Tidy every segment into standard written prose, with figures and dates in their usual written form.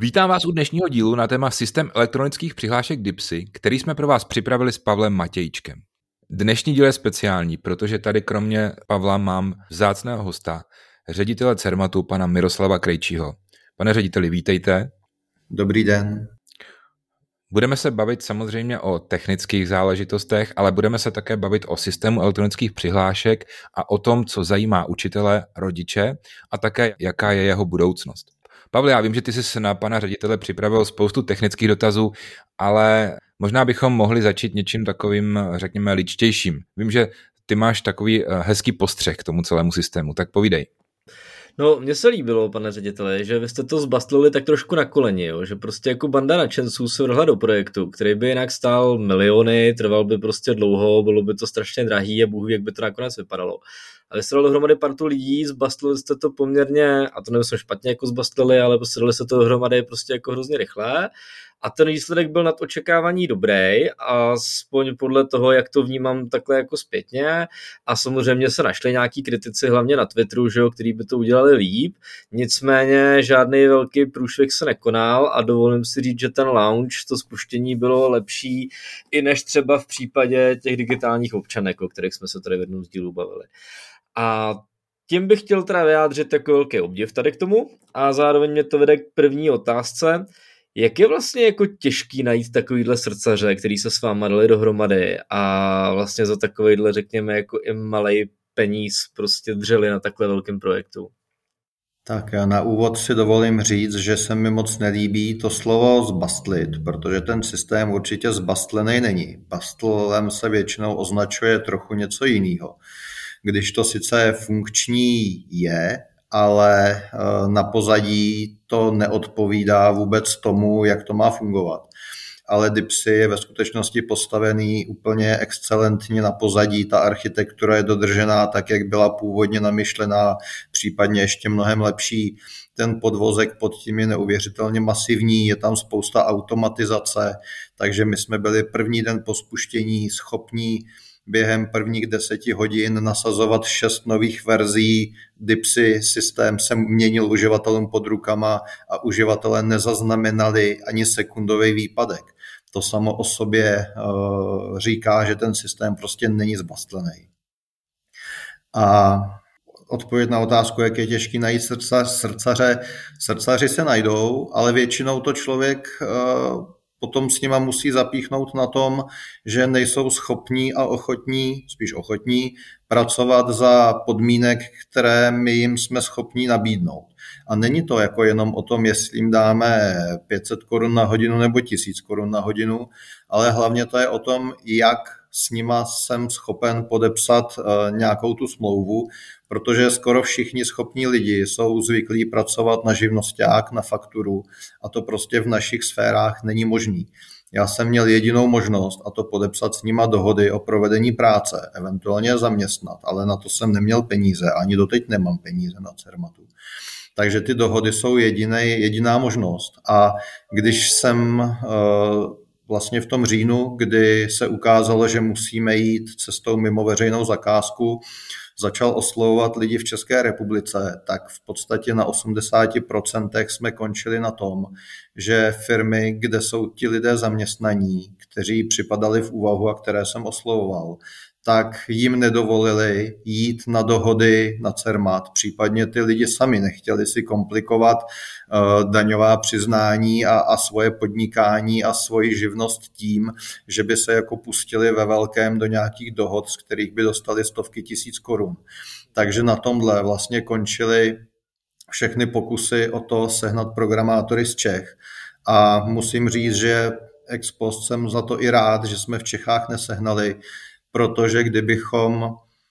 Vítám vás u dnešního dílu na téma systém elektronických přihlášek DIPSy, který jsme pro vás připravili s Pavlem Matějčkem. Dnešní díl je speciální, protože tady kromě Pavla mám vzácného hosta, ředitele Cermatu, pana Miroslava Krejčího. Pane řediteli, vítejte. Dobrý den. Budeme se bavit samozřejmě o technických záležitostech, ale budeme se také bavit o systému elektronických přihlášek a o tom, co zajímá učitele, rodiče a také jaká je jeho budoucnost. Pavle, já vím, že ty jsi na pana ředitele připravil spoustu technických dotazů, ale možná bychom mohli začít něčím takovým, řekněme, ličtějším. Vím, že ty máš takový hezký postřeh k tomu celému systému, tak povídej. No, mně se líbilo, pane řediteli, že vy jste to zbastlili tak trošku na koleni, jo? Že prostě jako banda nadšenců se vrhla do projektu, který by jinak stál miliony, trval by prostě dlouho, bylo by to strašně drahý a bůh ví, jak by to nakonec vypadalo. A vy jste dali dohromady partu lidí, zbastlili jste to poměrně, a to nemyslím špatně jako zbastlili, ale prostě dali se to dohromady prostě jako hrozně rychle. A ten výsledek byl nad očekávání dobrý, aspoň podle toho, jak to vnímám takhle jako zpětně. A samozřejmě se našli nějaký kritici, hlavně na Twitteru, že jo, který by to udělali líp. Nicméně žádný velký průšvih se nekonal a dovolím si říct, že ten launch, to spuštění bylo lepší i než třeba v případě těch digitálních občanek, o kterých jsme se tady v jednom z dílů bavili. A tím bych chtěl teda vyjádřit jako velký obdiv tady k tomu a zároveň mě to vede k první otázce. Jak je vlastně jako těžký najít takovýhle srdcaře, který se s váma dali dohromady a vlastně za takovýhle, řekněme, jako i malej peníz prostě dřeli na takhle velkém projektu? Tak já na úvod si dovolím říct, že se mi moc nelíbí to slovo zbastlit, protože ten systém určitě zbastlený není. Bastlem se většinou označuje trochu něco jiného. Když to sice funkční je, ale na pozadí to neodpovídá vůbec tomu, jak to má fungovat. Ale DIPSy je ve skutečnosti postavený úplně excelentně na pozadí, ta architektura je dodržená tak, jak byla původně namyšlená, případně ještě mnohem lepší. Ten podvozek pod tím je neuvěřitelně masivní, je tam spousta automatizace, takže my jsme byli první den po spuštění schopní během prvních 10 hodin nasazovat 6 nových verzí DIPSy. Systém se měnil uživatelům pod rukama a uživatelé nezaznamenali ani sekundový výpadek. To samo o sobě říká, že ten systém prostě není zbastlený. A odpověď na otázku, jak je těžký najít srdcaře. Srdcaři se najdou, ale většinou to člověk potom s nima musí zapíchnout na tom, že nejsou schopní a spíš ochotní pracovat za podmínek, které my jim jsme schopni nabídnout. A není to jako jenom o tom, jestli jim dáme 500 korun na hodinu nebo 1000 korun na hodinu, ale hlavně to je o tom, jak s nima jsem schopen podepsat nějakou tu smlouvu, protože skoro všichni schopní lidi jsou zvyklí pracovat na živnosťák, na fakturu a to prostě v našich sférách není možný. Já jsem měl jedinou možnost a to podepsat s nima dohody o provedení práce, eventuálně zaměstnat, ale na to jsem neměl peníze, ani doteď nemám peníze na Cermatu. Takže ty dohody jsou jediná možnost. A když jsem vlastně v tom říjnu, kdy se ukázalo, že musíme jít cestou mimo veřejnou zakázku, začal oslovovat lidi v České republice, tak v podstatě na 80% jsme končili na tom, že firmy, kde jsou ti lidé zaměstnaní, kteří připadali v úvahu a které jsem oslovoval, tak jim nedovolili jít na dohody na Cermat. Případně ty lidi sami nechtěli si komplikovat daňová přiznání a svoje podnikání a svoji živnost tím, že by se jako pustili ve velkém do nějakých dohod, z kterých by dostali stovky tisíc korun. Takže na tomhle vlastně končily všechny pokusy o to sehnat programátory z Čech. A musím říct, že ex post jsem za to i rád, že jsme v Čechách nesehnali, protože kdybychom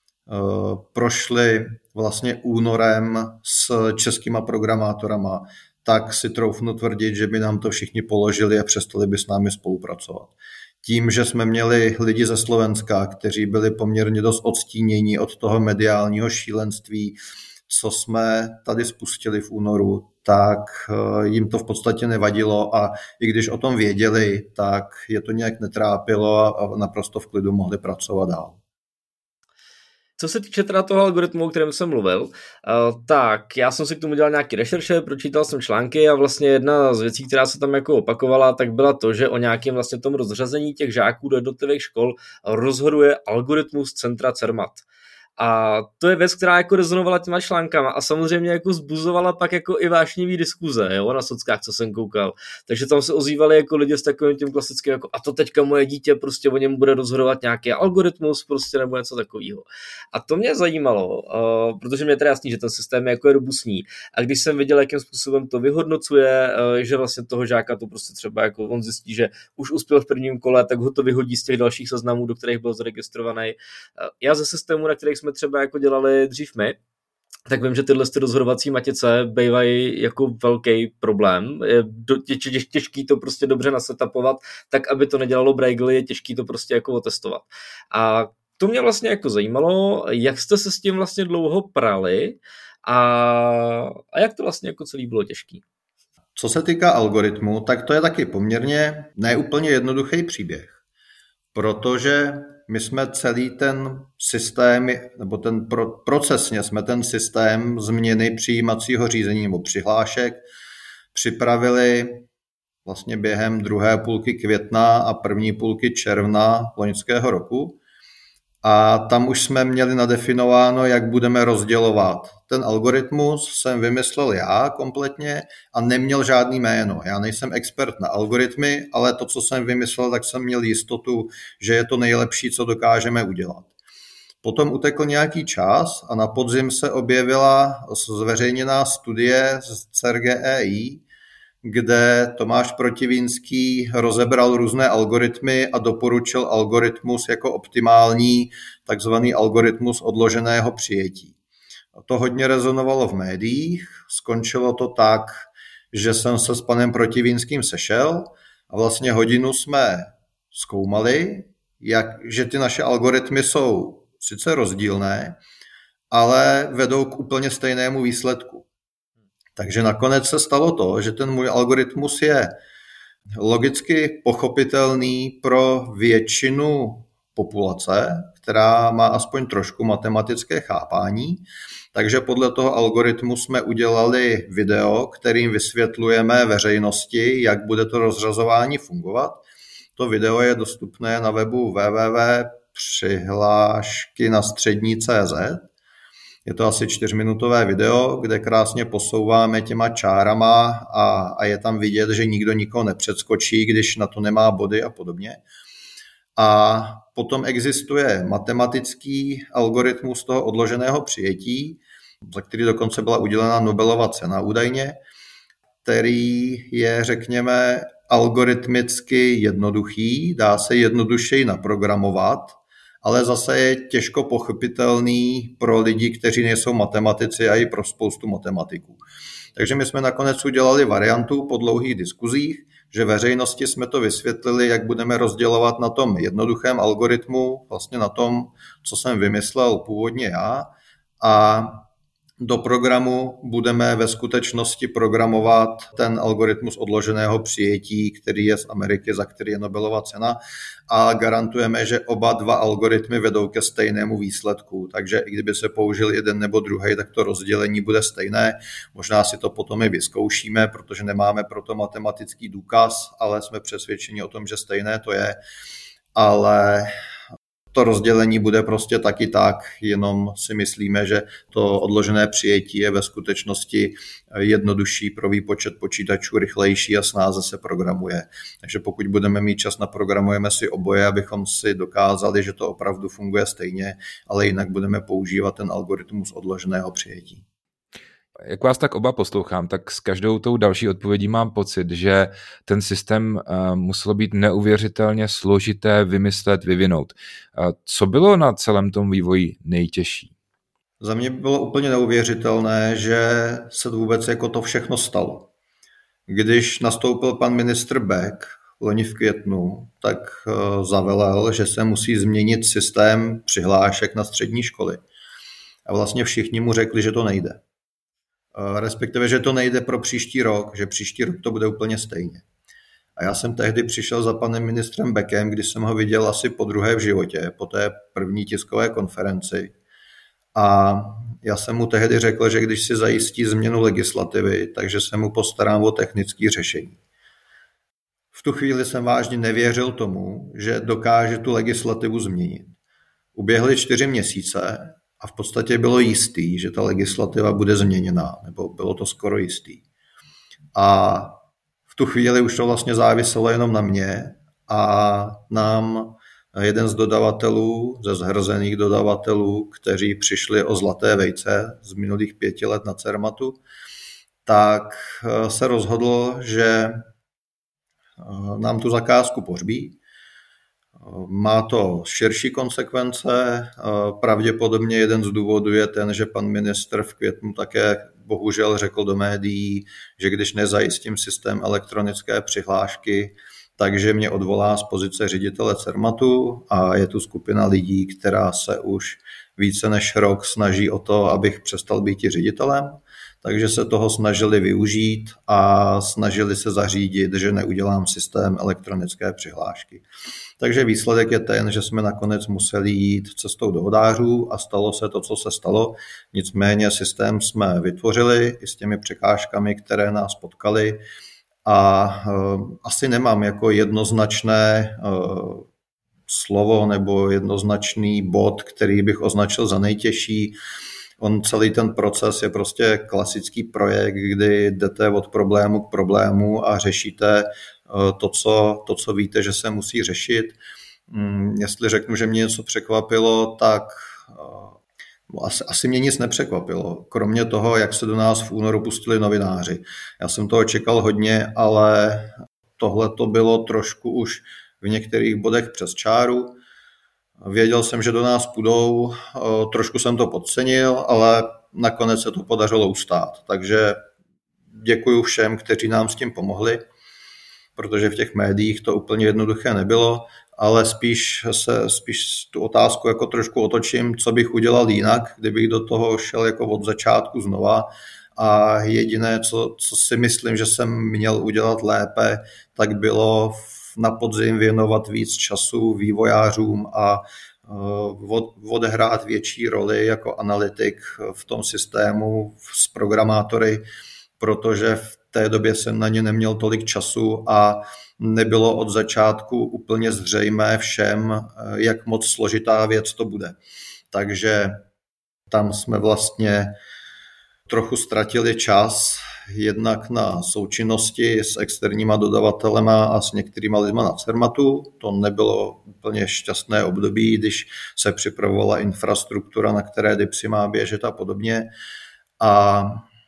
prošli vlastně únorem s českýma programátorama, tak si troufnu tvrdit, že by nám to všichni položili a přestali by s námi spolupracovat. Tím, že jsme měli lidi ze Slovenska, kteří byli poměrně dost odstíněni od toho mediálního šílenství, co jsme tady spustili v únoru, tak jim to v podstatě nevadilo a i když o tom věděli, tak je to nějak netrápilo a naprosto v klidu mohli pracovat dál. Co se týče teda toho algoritmu, o kterém jsem mluvil, tak já jsem si k tomu dělal nějaký rešerše, pročítal jsem články a vlastně jedna z věcí, která se tam jako opakovala, tak byla to, že o nějakém vlastně tom rozřazení těch žáků do jednotlivých škol rozhoduje algoritmus centra CERMAT. A to je věc, která jako rezonovala těma článkama a samozřejmě jako zbuzovala pak jako i vášnivý diskuze, jo, na sockách, co jsem koukal. Takže tam se ozývali jako lidi s takovým tím klasickým jako a to teďka moje dítě prostě o něm bude rozhodovat nějaký algoritmus prostě nebo něco takového. A to mě zajímalo, protože mě teda jasný, že ten systém je jako robustní. A když jsem viděl, jakým způsobem to vyhodnocuje, že vlastně toho žáka to prostě třeba jako on zjistí, že už uspěl v prvním kole, tak ho to vyhodí z těch dalších seznamů, do kterých byl zaregistrovaný. Já ze systému, na kterých jsme třeba jako dělali dřív my, tak vím, že tyhle rozhodovací matice bývají jako velký problém. Je těžký to prostě dobře nasetapovat, tak aby to nedělalo Braille, je těžký to prostě jako otestovat. A to mě vlastně jako zajímalo, jak jste se s tím vlastně dlouho prali a jak to vlastně jako celý bylo těžký. Co se týká algoritmu, tak to je taky poměrně neúplně jednoduchý příběh, protože my jsme celý ten systém, nebo procesně jsme ten systém změny přijímacího řízení nebo přihlášek připravili vlastně během druhé půlky května a první půlky června loňského roku. A tam už jsme měli nadefinováno, jak budeme rozdělovat. Ten algoritmus jsem vymyslel já kompletně a neměl žádný jméno. Já nejsem expert na algoritmy, ale to, co jsem vymyslel, tak jsem měl jistotu, že je to nejlepší, co dokážeme udělat. Potom utekl nějaký čas a na podzim se objevila zveřejněná studie z CERGEI, kde Tomáš Protivínský rozebral různé algoritmy a doporučil algoritmus jako optimální, takzvaný algoritmus odloženého přijetí. To hodně rezonovalo v médiích, skončilo to tak, že jsem se s panem Protivínským sešel a vlastně hodinu jsme zkoumali, že ty naše algoritmy jsou sice rozdílné, ale vedou k úplně stejnému výsledku. Takže nakonec se stalo to, že ten můj algoritmus je logicky pochopitelný pro většinu populace, která má aspoň trošku matematické chápání. Takže podle toho algoritmu jsme udělali video, kterým vysvětlujeme veřejnosti, jak bude to rozřazování fungovat. To video je dostupné na webu www.přihláškynastřední.cz. Je to asi 4minutové video, kde krásně posouváme těma čárama a je tam vidět, že nikdo nikoho nepředskočí, když na to nemá body a podobně. A potom existuje matematický algoritmus toho odloženého přijetí, za který dokonce byla udělena Nobelova cena údajně, který je, řekněme, algoritmicky jednoduchý, dá se jednodušeji naprogramovat, ale zase je těžko pochopitelný pro lidi, kteří nejsou matematici a i pro spoustu matematiků. Takže my jsme nakonec udělali variantu po dlouhých diskuzích, že veřejnosti jsme to vysvětlili, jak budeme rozdělovat na tom jednoduchém algoritmu, vlastně na tom, co jsem vymyslel původně já, a do programu budeme ve skutečnosti programovat ten algoritmus odloženého přijetí, který je z Ameriky, za který je Nobelova cena, a garantujeme, že oba dva algoritmy vedou ke stejnému výsledku. Takže i kdyby se použil jeden nebo druhý, tak to rozdělení bude stejné. Možná si to potom i vyzkoušíme, protože nemáme pro to matematický důkaz, ale jsme přesvědčeni o tom, že stejné to je. Ale to rozdělení bude prostě taky tak, jenom si myslíme, že to odložené přijetí je ve skutečnosti jednodušší pro výpočet počítačů, rychlejší a snáze se programuje. Takže pokud budeme mít čas, naprogramujeme si oboje, abychom si dokázali, že to opravdu funguje stejně, ale jinak budeme používat ten algoritmus odloženého přijetí. Jak vás tak oba poslouchám, tak s každou tou další odpovědí mám pocit, že ten systém muselo být neuvěřitelně složité vymyslet, vyvinout. Co bylo na celém tom vývoji nejtěžší? Za mě bylo úplně neuvěřitelné, že se vůbec jako to všechno stalo. Když nastoupil pan ministr Bek loni v květnu, tak zavelel, že se musí změnit systém přihlášek na střední školy. A vlastně všichni mu řekli, že to nejde. Respektive, že to nejde pro příští rok, že příští rok to bude úplně stejně. A já jsem tehdy přišel za panem ministrem Bekem, když jsem ho viděl asi podruhé v životě, po té první tiskové konferenci. A já jsem mu tehdy řekl, že když si zajistí změnu legislativy, takže se mu postarám o technické řešení. V tu chvíli jsem vážně nevěřil tomu, že dokáže tu legislativu změnit. Uběhly 4 měsíce a v podstatě bylo jistý, že ta legislativa bude změněna, nebo bylo to skoro jistý. A v tu chvíli už to vlastně záviselo jenom na mě a nám jeden z dodavatelů, ze zhrzených dodavatelů, kteří přišli o zlaté vejce z minulých 5 let na Cermatu, tak se rozhodl, že nám tu zakázku pohřbí. Má to širší konsekvence. Pravděpodobně jeden z důvodů je ten, že pan ministr v květnu také bohužel řekl do médií, že když nezajistím systém elektronické přihlášky, takže mě odvolá z pozice ředitele Cermatu a je tu skupina lidí, která se už více než rok snaží o to, abych přestal být ředitelem. Takže se toho snažili využít a snažili se zařídit, že neudělám systém elektronické přihlášky. Takže výsledek je ten, že jsme nakonec museli jít cestou dohodářů a stalo se to, co se stalo. Nicméně systém jsme vytvořili i s těmi překážkami, které nás potkaly a asi nemám jako jednoznačné slovo nebo jednoznačný bod, který bych označil za nejtěžší. Celý ten proces je prostě klasický projekt, kdy jdete od problému k problému a řešíte to, co víte, že se musí řešit. Jestli řeknu, že mě něco překvapilo, tak asi mě nic nepřekvapilo. Kromě toho, jak se do nás v únoru pustili novináři. Já jsem toho čekal hodně, ale tohle to bylo trošku už v některých bodech přes čáru. Věděl jsem, že do nás půjdou, trošku jsem to podcenil, ale nakonec se to podařilo ustát. Takže děkuji všem, kteří nám s tím pomohli, protože v těch médiích to úplně jednoduché nebylo, ale spíš tu otázku jako trošku otočím, co bych udělal jinak, kdybych do toho šel jako od začátku znova. A jediné, co si myslím, že jsem měl udělat lépe, tak bylo na podzim věnovat víc času vývojářům a odehrát větší roli jako analytik v tom systému s programátory, protože v té době jsem na ně neměl tolik času a nebylo od začátku úplně zřejmé všem, jak moc složitá věc to bude. Takže tam jsme vlastně trochu ztratili čas, jednak na součinnosti s externíma dodavatelema a s některýma lidma na Cermatu. To nebylo úplně šťastné období, když se připravovala infrastruktura, na které DIPSy má běžet a podobně. A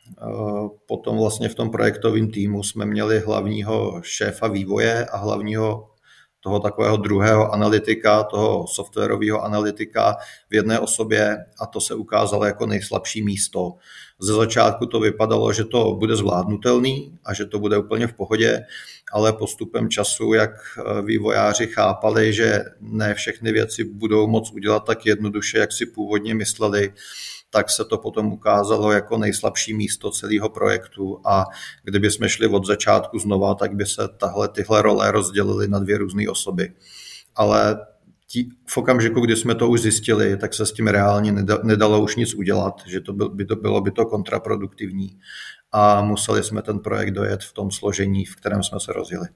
potom vlastně v tom projektovém týmu jsme měli hlavního šéfa vývoje a hlavního toho takového druhého analytika, toho softwarového analytika v jedné osobě a to se ukázalo jako nejslabší místo. Ze začátku to vypadalo, že to bude zvládnutelný a že to bude úplně v pohodě, ale postupem času, jak vývojáři chápali, že ne všechny věci budou moc udělat tak jednoduše, jak si původně mysleli, tak se to potom ukázalo jako nejslabší místo celého projektu a kdyby jsme šli od začátku znova, tak by se tyhle role rozdělily na 2 různé osoby. Ale v okamžiku, kdy jsme to už zjistili, tak se s tím reálně nedalo už nic udělat, že bylo by to kontraproduktivní a museli jsme ten projekt dojet v tom složení, v kterém jsme se rozjeli.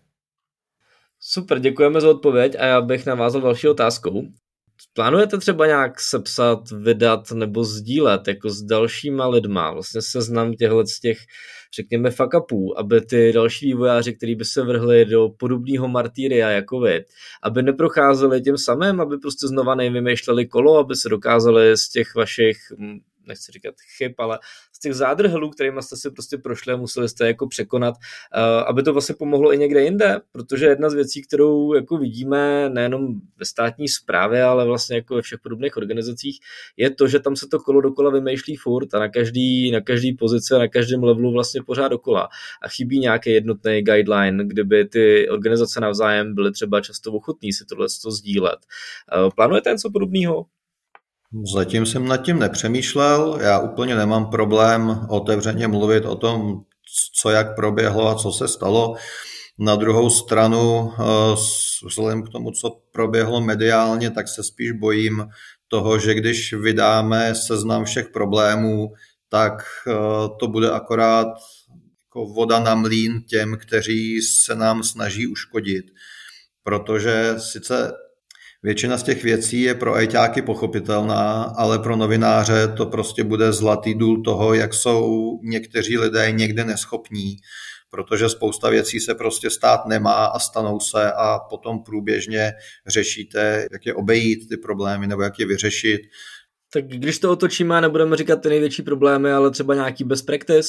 Super, děkujeme za odpověď a já bych navázal další otázkou. Plánujete třeba nějak sepsat, vydat nebo sdílet jako s dalšíma lidma, vlastně seznam těch, řekněme, fuck upů, aby ty další vývojáři, kteří by se vrhli do podobného martýria jako vy, aby neprocházeli tím samým, aby prostě znova nevymýšleli kolo, aby se dokázali z těch vašich, nechci říkat chyb, ale z těch zádrhelů, kterými jste si prostě prošli a museli jste jako překonat, aby to vlastně pomohlo i někde jinde, protože jedna z věcí, kterou jako vidíme nejenom ve státní správě, ale vlastně jako ve všech podobných organizacích, je to, že tam se to kolo dokola vymýšlí furt a na každý pozici, na každém levelu vlastně pořád dokola a chybí nějaký jednotný guideline, kdyby ty organizace navzájem byly třeba často ochotní si tohle sdílet. Plánujete něco podobného? Zatím jsem nad tím nepřemýšlel, já úplně nemám problém otevřeně mluvit o tom, co jak proběhlo a co se stalo. Na druhou stranu, vzhledem k tomu, co proběhlo mediálně, tak se spíš bojím toho, že když vydáme seznam všech problémů, tak to bude akorát jako voda na mlýn těm, kteří se nám snaží uškodit. Protože sice většina z těch věcí je pro ajťáky pochopitelná, ale pro novináře to prostě bude zlatý důl toho, jak jsou někteří lidé někde neschopní, protože spousta věcí se prostě stát nemá a stanou se a potom průběžně řešíte, jak je obejít ty problémy nebo jak je vyřešit. Tak když to otočíme, nebudeme říkat ty největší problémy, ale třeba nějaký best practice?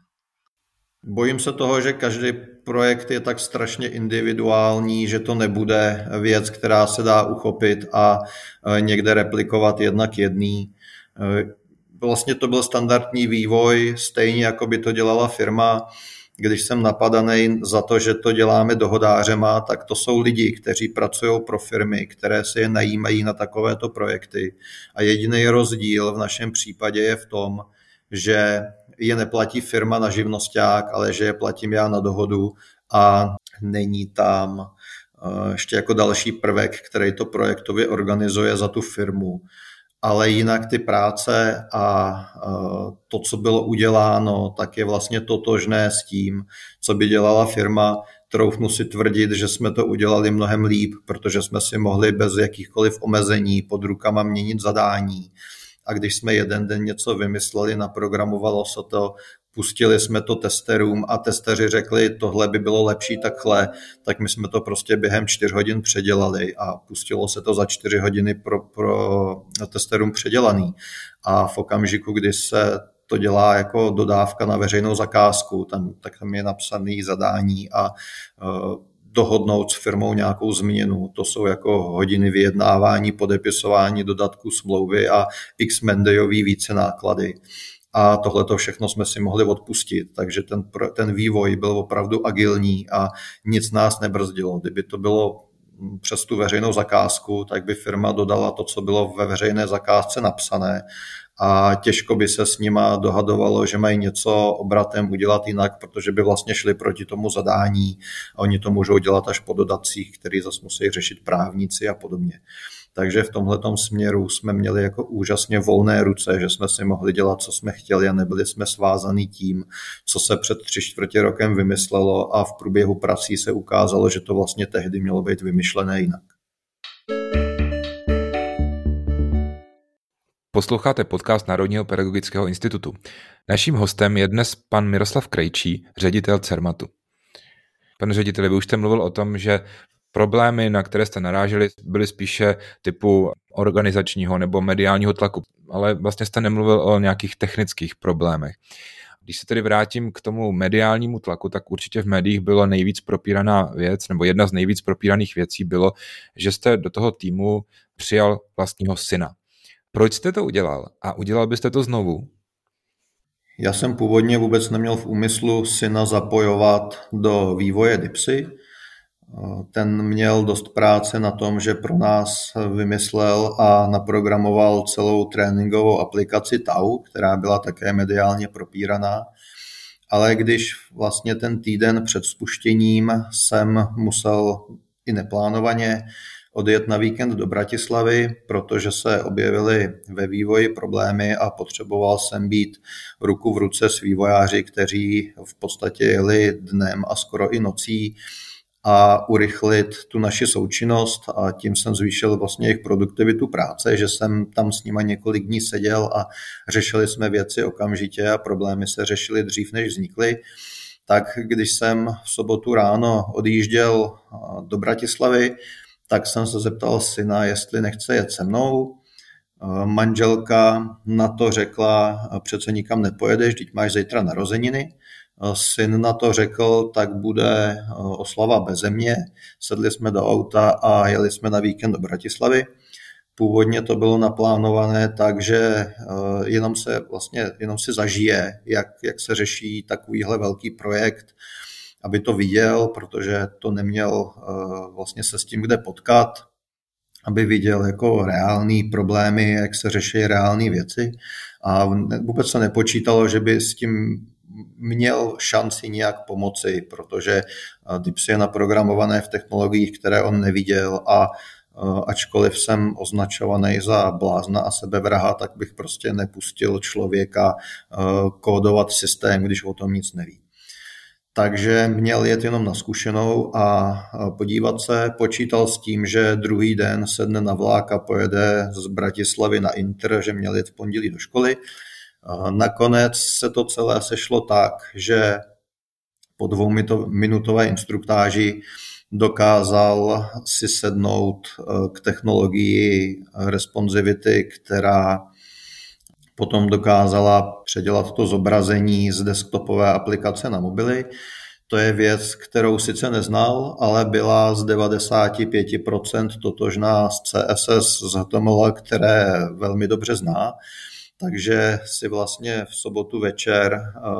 Bojím se toho, že každý projekt je tak strašně individuální, že to nebude věc, která se dá uchopit a někde replikovat jedna k jedný. Vlastně to byl standardní vývoj, stejně jako by to dělala firma. Když jsem napadaný za to, že to děláme dohodářema, tak to jsou lidi, kteří pracují pro firmy, které si je najímají na takovéto projekty. A jediný rozdíl v našem případě je v tom, že je neplatí firma na živnosťák, ale že je platím já na dohodu a není tam ještě jako další prvek, který to projektově organizuje za tu firmu. Ale jinak ty práce a to, co bylo uděláno, tak je vlastně totožné s tím, co by dělala firma. Troufnu si tvrdit, že jsme to udělali mnohem líp, protože jsme si mohli bez jakýchkoliv omezení pod rukama měnit zadání. A když jsme jeden den něco vymysleli, naprogramovalo se to, pustili jsme to testerům a testeři řekli, tohle by bylo lepší takhle, tak my jsme to prostě během 4 hodin předělali a pustilo se to za 4 hodiny pro testerům předělaný. A v okamžiku, kdy se to dělá jako dodávka na veřejnou zakázku, tam je napsané zadání a dohodnout s firmou nějakou změnu. To jsou jako hodiny vyjednávání, podepisování dodatků smlouvy a x mendejový více náklady. A tohleto všechno jsme si mohli odpustit, takže ten vývoj byl opravdu agilní a nic nás nebrzdilo. Kdyby to bylo přes tu veřejnou zakázku, tak by firma dodala to, co bylo ve veřejné zakázce napsané a těžko by se s nima dohadovalo, že mají něco obratem udělat jinak, protože by vlastně šli proti tomu zadání a oni to můžou dělat až po dodatcích, který zase musí řešit právníci a podobně. Takže v tomhletom směru jsme měli jako úžasně volné ruce, že jsme si mohli dělat, co jsme chtěli a nebyli jsme svázaný tím, co se před 3/4 rokem vymyslelo a v průběhu prací se ukázalo, že to vlastně tehdy mělo být vymyšlené jinak. Posloucháte podcast Národního pedagogického institutu. Naším hostem je dnes pan Miroslav Krejčí, ředitel Cermatu. Pane řediteli, vy už jste mluvil o tom, že problémy, na které jste naráželi, byly spíše typu organizačního nebo mediálního tlaku, ale vlastně jste nemluvil o nějakých technických problémech. Když se tedy vrátím k tomu mediálnímu tlaku, tak určitě v médiích bylo nejvíc propíraná věc, nebo jedna z nejvíc propíraných věcí bylo, že jste do toho týmu přijal vlastního syna. Proč jste to udělal a udělal byste to znovu? Já jsem původně vůbec neměl v úmyslu syna zapojovat do vývoje DIPSy. Ten měl dost práce na tom, že pro nás vymyslel a naprogramoval celou tréninkovou aplikaci TAU, která byla také mediálně propíraná. Ale když vlastně ten týden před spuštěním jsem musel i neplánovaně odjet na víkend do Bratislavy, protože se objevily ve vývoji problémy a potřeboval jsem být ruku v ruce s vývojáři, kteří v podstatě jeli dnem a skoro i nocí a urychlit tu naši součinnost a tím jsem zvýšil vlastně jejich produktivitu práce, že jsem tam s nima několik dní seděl a řešili jsme věci okamžitě a problémy se řešily dřív, než vznikly. Tak když jsem v sobotu ráno odjížděl do Bratislavy, tak jsem se zeptal syna, jestli nechce jet se mnou. Manželka na to řekla, přece nikam nepojedeš, vždyť máš zítra narozeniny. Syn na to řekl, tak bude oslava beze mě. Sedli jsme do auta a jeli jsme na víkend do Bratislavy. Původně to bylo naplánované tak, že jenom si zažije, jak se řeší takovýhle velký projekt, aby to viděl, protože to neměl vlastně se s tím kde potkat, aby viděl jako reální problémy, jak se řeší reální věci a vůbec se nepočítalo, že by s tím měl šanci nějak pomoci, protože DIPS je naprogramované v technologiích, které on neviděl a ačkoliv jsem označovaný za blázna a sebevraha, tak bych prostě nepustil člověka kódovat systém, když o tom nic neví. Takže měl jet jenom na zkušenou a podívat se, počítal s tím, že druhý den sedne na vlak a pojede z Bratislavy na Inter, že měl jet v pondělí do školy. Nakonec se to celé sešlo tak, že po 2minutové instruktáži dokázal si sednout k technologii responsivity, která potom dokázala předělat to zobrazení z desktopové aplikace na mobily. To je věc, kterou sice neznal, ale byla z 95% totožná s CSS, z HTML, které velmi dobře zná. Takže si vlastně v sobotu večer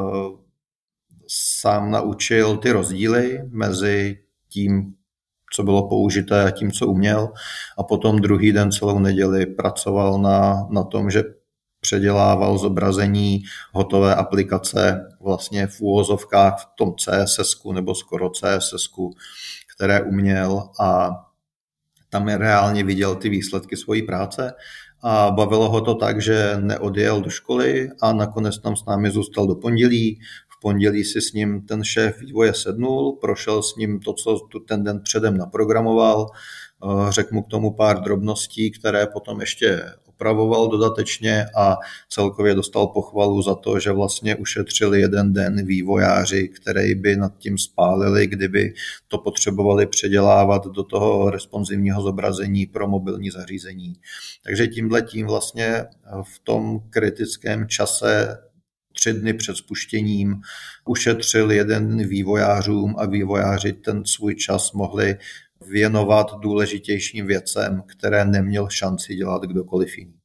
sám naučil ty rozdíly mezi tím, co bylo použité a tím, co uměl. A potom druhý den celou neděli pracoval na tom, že předělával zobrazení hotové aplikace vlastně v úvozovkách v tom CSS-ku nebo skoro CSS-ku, které uměl, a tam je reálně viděl ty výsledky svojí práce a bavilo ho to tak, že neodjel do školy a nakonec tam s námi zůstal do pondělí. V pondělí si s ním ten šéf vývoje sednul, prošel s ním to, co tu ten den předem naprogramoval, řekl mu k tomu pár drobností, které potom ještě opravoval dodatečně, a celkově dostal pochvalu za to, že vlastně ušetřili jeden den vývojáři, který by nad tím spálili, kdyby to potřebovali předělávat do toho responsivního zobrazení pro mobilní zařízení. Takže tímhletím vlastně v tom kritickém čase 3 dny před spuštěním ušetřil jeden vývojářům a vývojáři ten svůj čas mohli věnovat důležitějším věcem, které neměl šanci dělat kdokoliv jiný.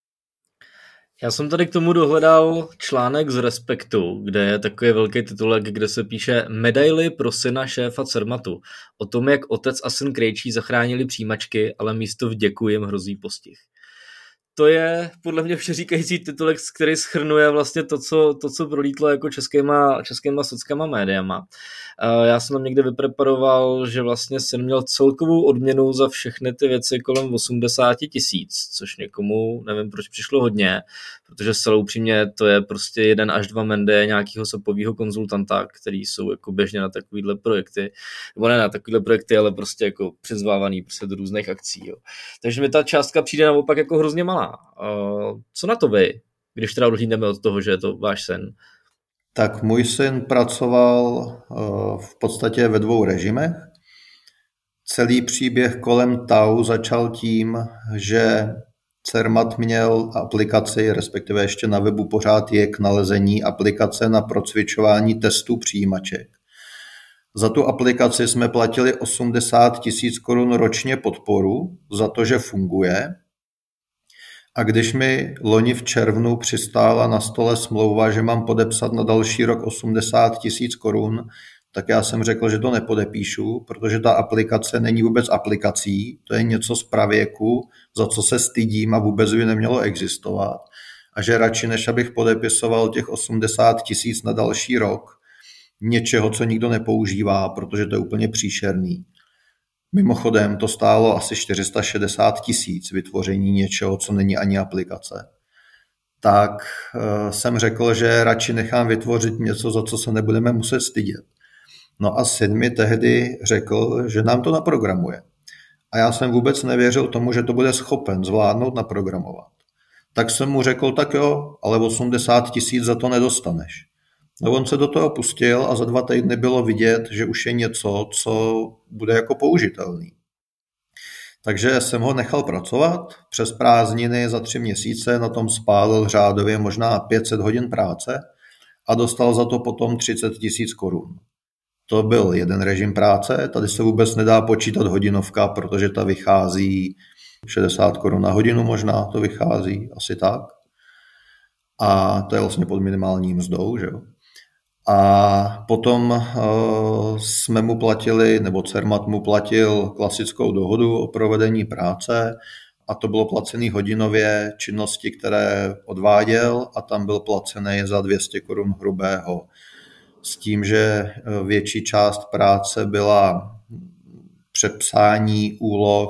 Já jsem tady k tomu dohledal článek z Respektu, kde je takový velký titulek, kde se píše Medaily pro syna šéfa Cermatu. O tom, jak otec a syn Krejčí zachránili přijímačky, ale místo vděku jim hrozí postih. To je podle mě všeříkající titulek, který shrnuje vlastně to, co prolítlo jako českýma sockama médiama. Já jsem tam někde vypreparoval, že vlastně syn měl celkovou odměnu za všechny ty věci kolem 80 000, což někomu, nevím proč, přišlo hodně, protože zcela upřímně to je prostě 1 až 2 mende nějakého sopového konzultanta, který jsou jako běžně na takovýhle projekty, nebo ne na takovýhle projekty, ale prostě jako přizvávaný prostě do různých akcí. Jo. Takže mi ta částka přijde naopak jako hrozně malá. Co na to vy, když teda odhlídneme od toho, že je to váš sen? Tak můj syn pracoval v podstatě ve 2 režimech. Celý příběh kolem TAU začal tím, že Cermat měl aplikaci, respektive ještě na webu pořád je k nalezení aplikace na procvičování testů přijímaček. Za tu aplikaci jsme platili 80 000 korun ročně podporu za to, že funguje. A když mi loni v červnu přistála na stole smlouva, že mám podepsat na další rok 80 000 korun, tak já jsem řekl, že to nepodepíšu, protože ta aplikace není vůbec aplikací, to je něco z pravěku, za co se stydím a vůbec by nemělo existovat. A že radši, než abych podepisoval těch 80 000 na další rok něčeho, co nikdo nepoužívá, protože to je úplně příšerný. Mimochodem to stálo asi 460 000 vytvoření něčeho, co není ani aplikace. Tak jsem řekl, že radši nechám vytvořit něco, za co se nebudeme muset stydět. No a syn mi tehdy řekl, že nám to naprogramuje. A já jsem vůbec nevěřil tomu, že to bude schopen zvládnout naprogramovat. Tak jsem mu řekl, tak jo, ale 80 000 za to nedostaneš. No on se do toho pustil a za 2 týdny bylo vidět, že už je něco, co bude jako použitelný. Takže jsem ho nechal pracovat. Přes prázdniny za 3 měsíce na tom spálil řádově možná 500 hodin práce a dostal za to potom 30 000 korun. To byl jeden režim práce, tady se vůbec nedá počítat hodinovka, protože ta vychází 60 korun na hodinu možná, to vychází asi tak. A to je vlastně pod minimální mzdou, že jo. A potom jsme mu platili, nebo Cermat mu platil klasickou dohodu o provedení práce a to bylo placený hodinově činnosti, které odváděl, a tam byl placený za 200 korun hrubého. S tím, že větší část práce byla přepsání úloh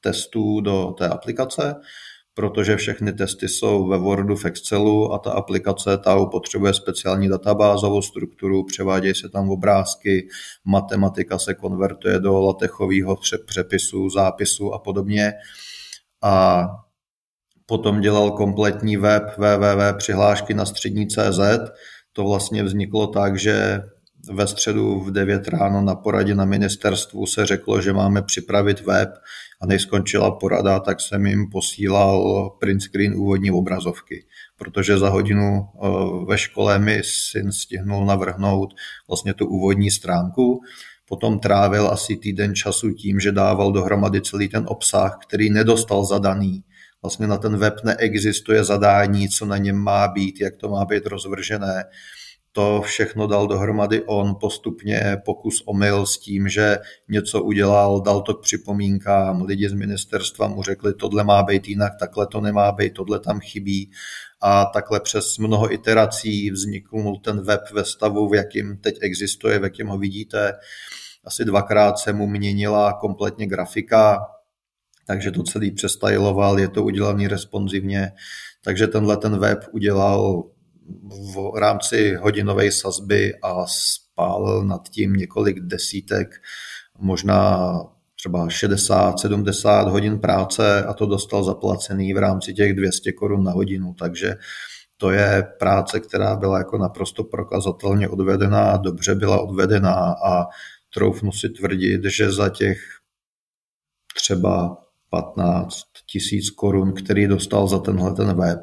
testů do té aplikace, protože všechny testy jsou ve Wordu, v Excelu a ta aplikace TAU potřebuje speciální databázovou strukturu, převádějí se tam obrázky, matematika se konvertuje do latechového přepisu, zápisu a podobně. A potom dělal kompletní web www.přihlášky na střední.cz. To vlastně vzniklo tak, že ve středu v 9 ráno na poradě na ministerstvu se řeklo, že máme připravit web a než skončila porada, tak jsem jim posílal print screen úvodní obrazovky, protože za hodinu ve škole mi syn stihnul navrhnout vlastně tu úvodní stránku. Potom trávil asi týden času tím, že dával dohromady celý ten obsah, který nedostal zadaný. Vlastně na ten web neexistuje zadání, co na něm má být, jak to má být rozvržené. To všechno dal dohromady on postupně pokus omyl s tím, že něco udělal, dal to k připomínkám, lidi z ministerstva mu řekli, tohle má být jinak, takhle to nemá být, tohle tam chybí a takhle přes mnoho iterací vznikl ten web ve stavu, v jakým teď existuje, v jakém ho vidíte. Asi 2krát se mu měnila kompletně grafika, takže to celý přestyloval, je to udělaný responsivně, takže ten web udělal v rámci hodinové sazby a spálil nad tím několik desítek, možná třeba 60-70 hodin práce a to dostal zaplacený v rámci těch 200 korun na hodinu, takže to je práce, která byla jako naprosto prokazatelně odvedená, dobře byla odvedená a troufnu si tvrdit, že za těch třeba 15 000 korun, který dostal za tenhle ten web,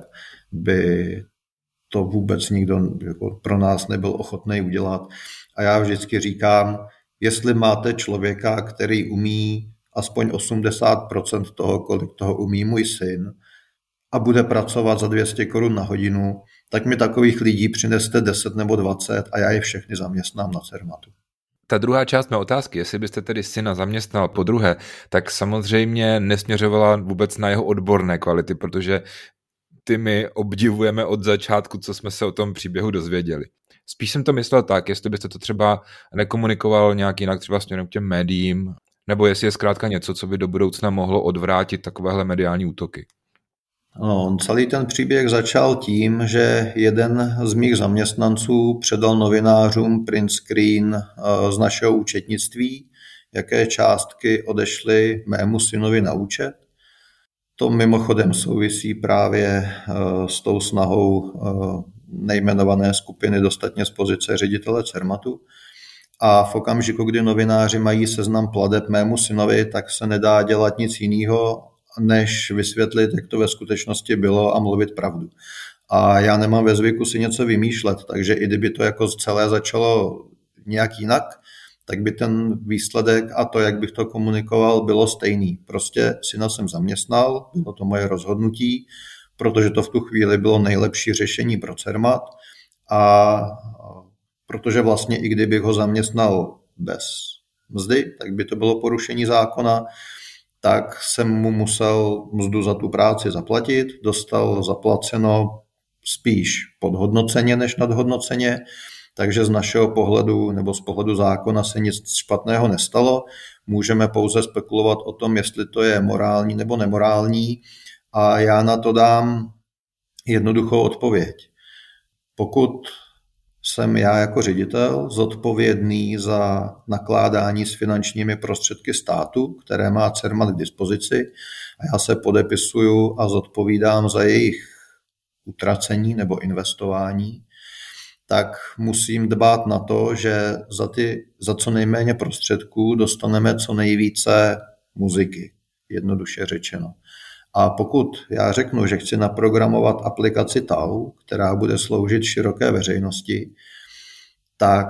by to vůbec nikdo jako pro nás nebyl ochotný udělat. A já vždycky říkám, jestli máte člověka, který umí aspoň 80% toho, kolik toho umí můj syn, a bude pracovat za 200 korun na hodinu, tak mi takových lidí přineste 10 nebo 20 a já je všechny zaměstnám na Cermatu. Ta druhá část mé otázky, jestli byste tedy syna zaměstnal po druhé, tak samozřejmě nesměřovala vůbec na jeho odborné kvality, protože ty my obdivujeme od začátku, co jsme se o tom příběhu dozvěděli. Spíš jsem to myslel tak, jestli byste to třeba nekomunikoval nějak jinak třeba směrem k těm médiím, nebo jestli je zkrátka něco, co by do budoucna mohlo odvrátit takovéhle mediální útoky. No, celý ten příběh začal tím, že jeden z mých zaměstnanců předal novinářům print screen z našeho účetnictví, jaké částky odešly mému synovi na účet. To mimochodem souvisí právě s tou snahou nejmenované skupiny dostat mě z pozice ředitele Cermatu. A v okamžiku, kdy novináři mají seznam plateb mému synovi, tak se nedá dělat nic jiného, než vysvětlit, jak to ve skutečnosti bylo a mluvit pravdu. A já nemám ve zvyku si něco vymýšlet, takže i kdyby to jako celé začalo nějak jinak, tak by ten výsledek a to, jak bych to komunikoval, bylo stejný. Prostě syna jsem zaměstnal, bylo to moje rozhodnutí, protože to v tu chvíli bylo nejlepší řešení pro Cermat a protože vlastně i kdybych ho zaměstnal bez mzdy, tak by to bylo porušení zákona, tak jsem mu musel mzdu za tu práci zaplatit, dostal zaplaceno spíš podhodnoceně než nadhodnoceně, takže z našeho pohledu nebo z pohledu zákona se nic špatného nestalo. Můžeme pouze spekulovat o tom, jestli to je morální nebo nemorální a já na to dám jednoduchou odpověď. Pokud jsem já jako ředitel zodpovědný za nakládání s finančními prostředky státu, které má Cermat k dispozici a já se podepisuju a zodpovídám za jejich utracení nebo investování, tak musím dbát na to, že za co nejméně prostředků dostaneme co nejvíce muziky, jednoduše řečeno. A pokud já řeknu, že chci naprogramovat aplikaci TAU, která bude sloužit široké veřejnosti, tak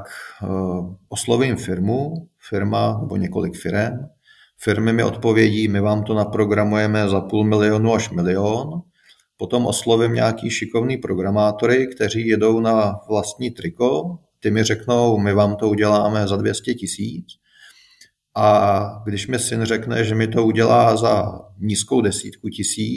oslovím firma nebo několik firem. Firmy mi odpovědí, my vám to naprogramujeme za 500 000 až 1 000 000. Potom oslovím nějaký šikovný programátory, kteří jedou na vlastní triko. Ty mi řeknou, my vám to uděláme za 200 000. A když mi syn řekne, že mi to udělá za nízkou 10 000,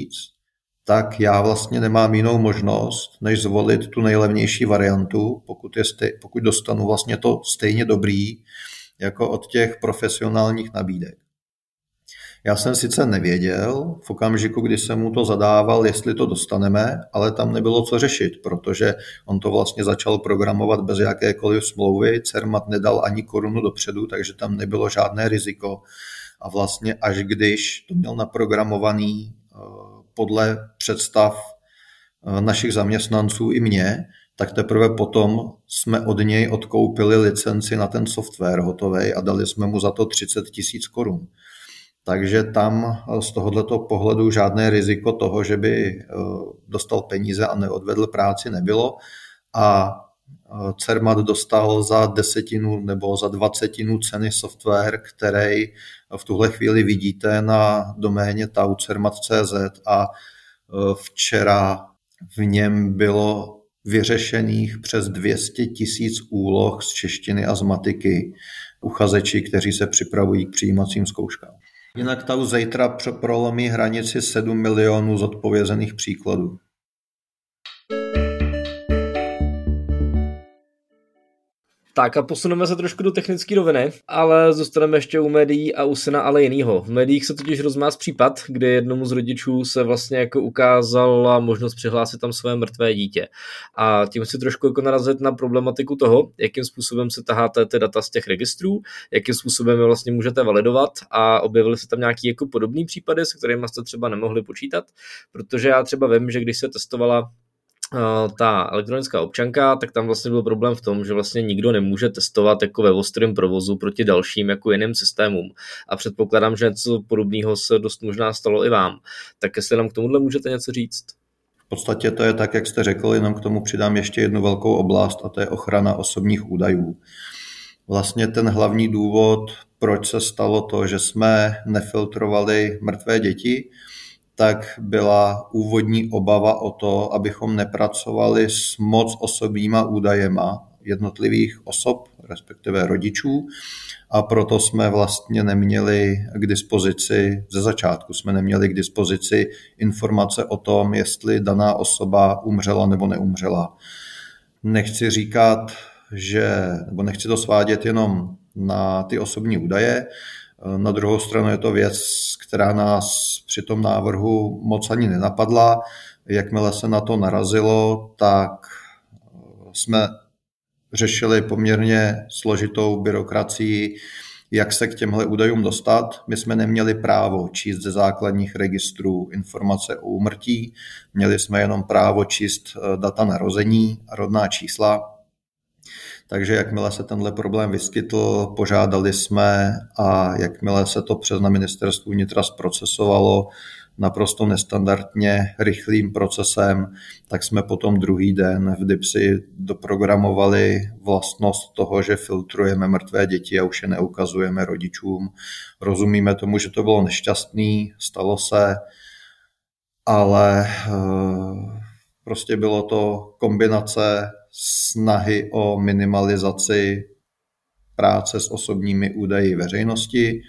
tak já vlastně nemám jinou možnost, než zvolit tu nejlevnější variantu, pokud dostanu vlastně to stejně dobrý, jako od těch profesionálních nabídek. Já jsem sice nevěděl v okamžiku, kdy jsem mu to zadával, jestli to dostaneme, ale tam nebylo co řešit, protože on to vlastně začal programovat bez jakékoliv smlouvy, Cermat nedal ani korunu dopředu, takže tam nebylo žádné riziko. A vlastně až když to měl naprogramovaný podle představ našich zaměstnanců i mě, tak teprve potom jsme od něj odkoupili licenci na ten software hotovej a dali jsme mu za to 30 000 korun. Takže tam z tohoto pohledu žádné riziko toho, že by dostal peníze a neodvedl práci, nebylo. A Cermat dostal za 10 nebo za 20 ceny software, který v tuhle chvíli vidíte na doméně taucermat.cz a včera v něm bylo vyřešených přes 200 000 úloh z češtiny a z matiky uchazeči, kteří se připravují k přijímacím zkouškám. Jinak Tau zítra prolomí hranici 7 milionů zodpovězených příkladů. Tak a posuneme se trošku do technické roviny, ale zůstaneme ještě u médií a u syna ale jinýho. V médiích se totiž rozmáz případ, kdy jednomu z rodičů se vlastně jako ukázala možnost přihlásit tam své mrtvé dítě. A tím si trošku jako narazit na problematiku toho, jakým způsobem se taháte ty data z těch registrů, jakým způsobem je vlastně můžete validovat a objevily se tam nějaký jako podobný případy, se kterými jste třeba nemohli počítat, protože já třeba vím, že když se testovala ta elektronická občanka, tak tam vlastně byl problém v tom, že vlastně nikdo nemůže testovat jako ve ostrém provozu proti dalším jako jiným systémům. A předpokládám, že něco podobného se dost možná stalo i vám. Tak jestli nám k tomuhle můžete něco říct? V podstatě to je tak, jak jste řekl, jenom k tomu přidám ještě jednu velkou oblast a to je ochrana osobních údajů. Vlastně ten hlavní důvod, proč se stalo to, že jsme nefiltrovali mrtvé děti, tak byla úvodní obava o to, abychom nepracovali s moc osobníma údajema jednotlivých osob, respektive rodičů, a proto jsme vlastně neměli k dispozici, ze začátku jsme neměli k dispozici informace o tom, jestli daná osoba umřela nebo neumřela. Nechci říkat, nebo nechci to svádět jenom na ty osobní údaje. Na druhou stranu je to věc, která nás při tom návrhu moc ani nenapadla. Jakmile se na to narazilo, tak jsme řešili poměrně složitou byrokracii, jak se k těmhle údajům dostat. My jsme neměli právo číst ze základních registrů informace o úmrtí, měli jsme jenom právo číst data narození a rodná čísla. Takže jakmile se tenhle problém vyskytl, požádali jsme a jakmile se to přes na ministerstvu vnitra zprocesovalo naprosto nestandardně rychlým procesem, tak jsme potom druhý den v DIPSi doprogramovali vlastnost toho, že filtrujeme mrtvé děti a už je neukazujeme rodičům. Rozumíme tomu, že to bylo nešťastný, stalo se, ale prostě bylo to kombinace snahy o minimalizaci práce s osobními údaji veřejnosti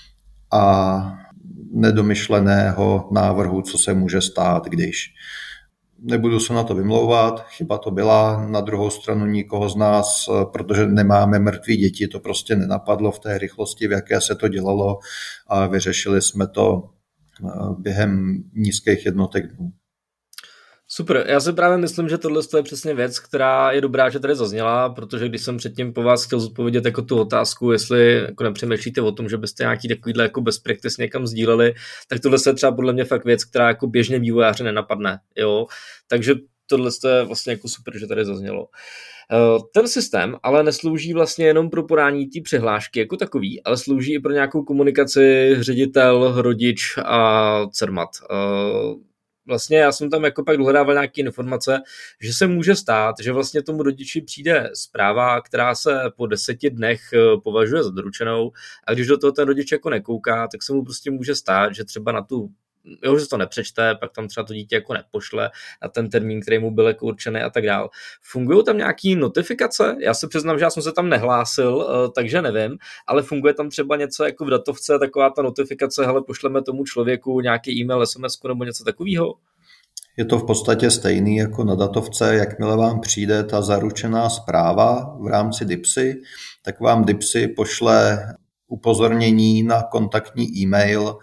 a nedomyšleného návrhu, co se může stát, když. Nebudu se na to vymlouvat, chyba to byla, na druhou stranu nikoho z nás, protože nemáme mrtví děti, to prostě nenapadlo v té rychlosti, v jaké se to dělalo a vyřešili jsme to během nízkých jednotek dnů. Super, já si právě myslím, že tohle je přesně věc, která je dobrá, že tady zazněla, protože když jsem předtím po vás chtěl zodpovědět jako tu otázku, jestli jako nepřemýšlíte o tom, že byste nějaký takovýhle jako best practice někam sdíleli, tak tohle je třeba podle mě fakt věc, která jako běžně vývojáře nenapadne, jo, takže tohle je vlastně jako super, že tady zaznělo. Ten systém ale neslouží vlastně jenom pro podání té přihlášky jako takový, ale slouží i pro nějakou komunikaci ředitel, rodič a Cermat. Vlastně já jsem tam jako pak dohledával nějaké informace, že se může stát, že vlastně tomu rodiči přijde zpráva, která se po 10 dnech považuje za doručenou a když do toho ten rodič jako nekouká, tak se mu prostě může stát, že třeba na tu, že to nepřečte, pak tam třeba to dítě jako nepošle na ten termín, který mu byl jako určený a tak dál. Fungují tam nějaký notifikace? Já se přiznám, že já jsem se tam nehlásil, takže nevím, ale funguje tam třeba něco jako v datovce, taková ta notifikace, hele, pošleme tomu člověku nějaký e-mail, SMS nebo něco takového? Je to v podstatě stejný jako na datovce, jakmile vám přijde ta zaručená zpráva v rámci DIPSy, tak vám DIPSy pošle upozornění na kontaktní e-mail,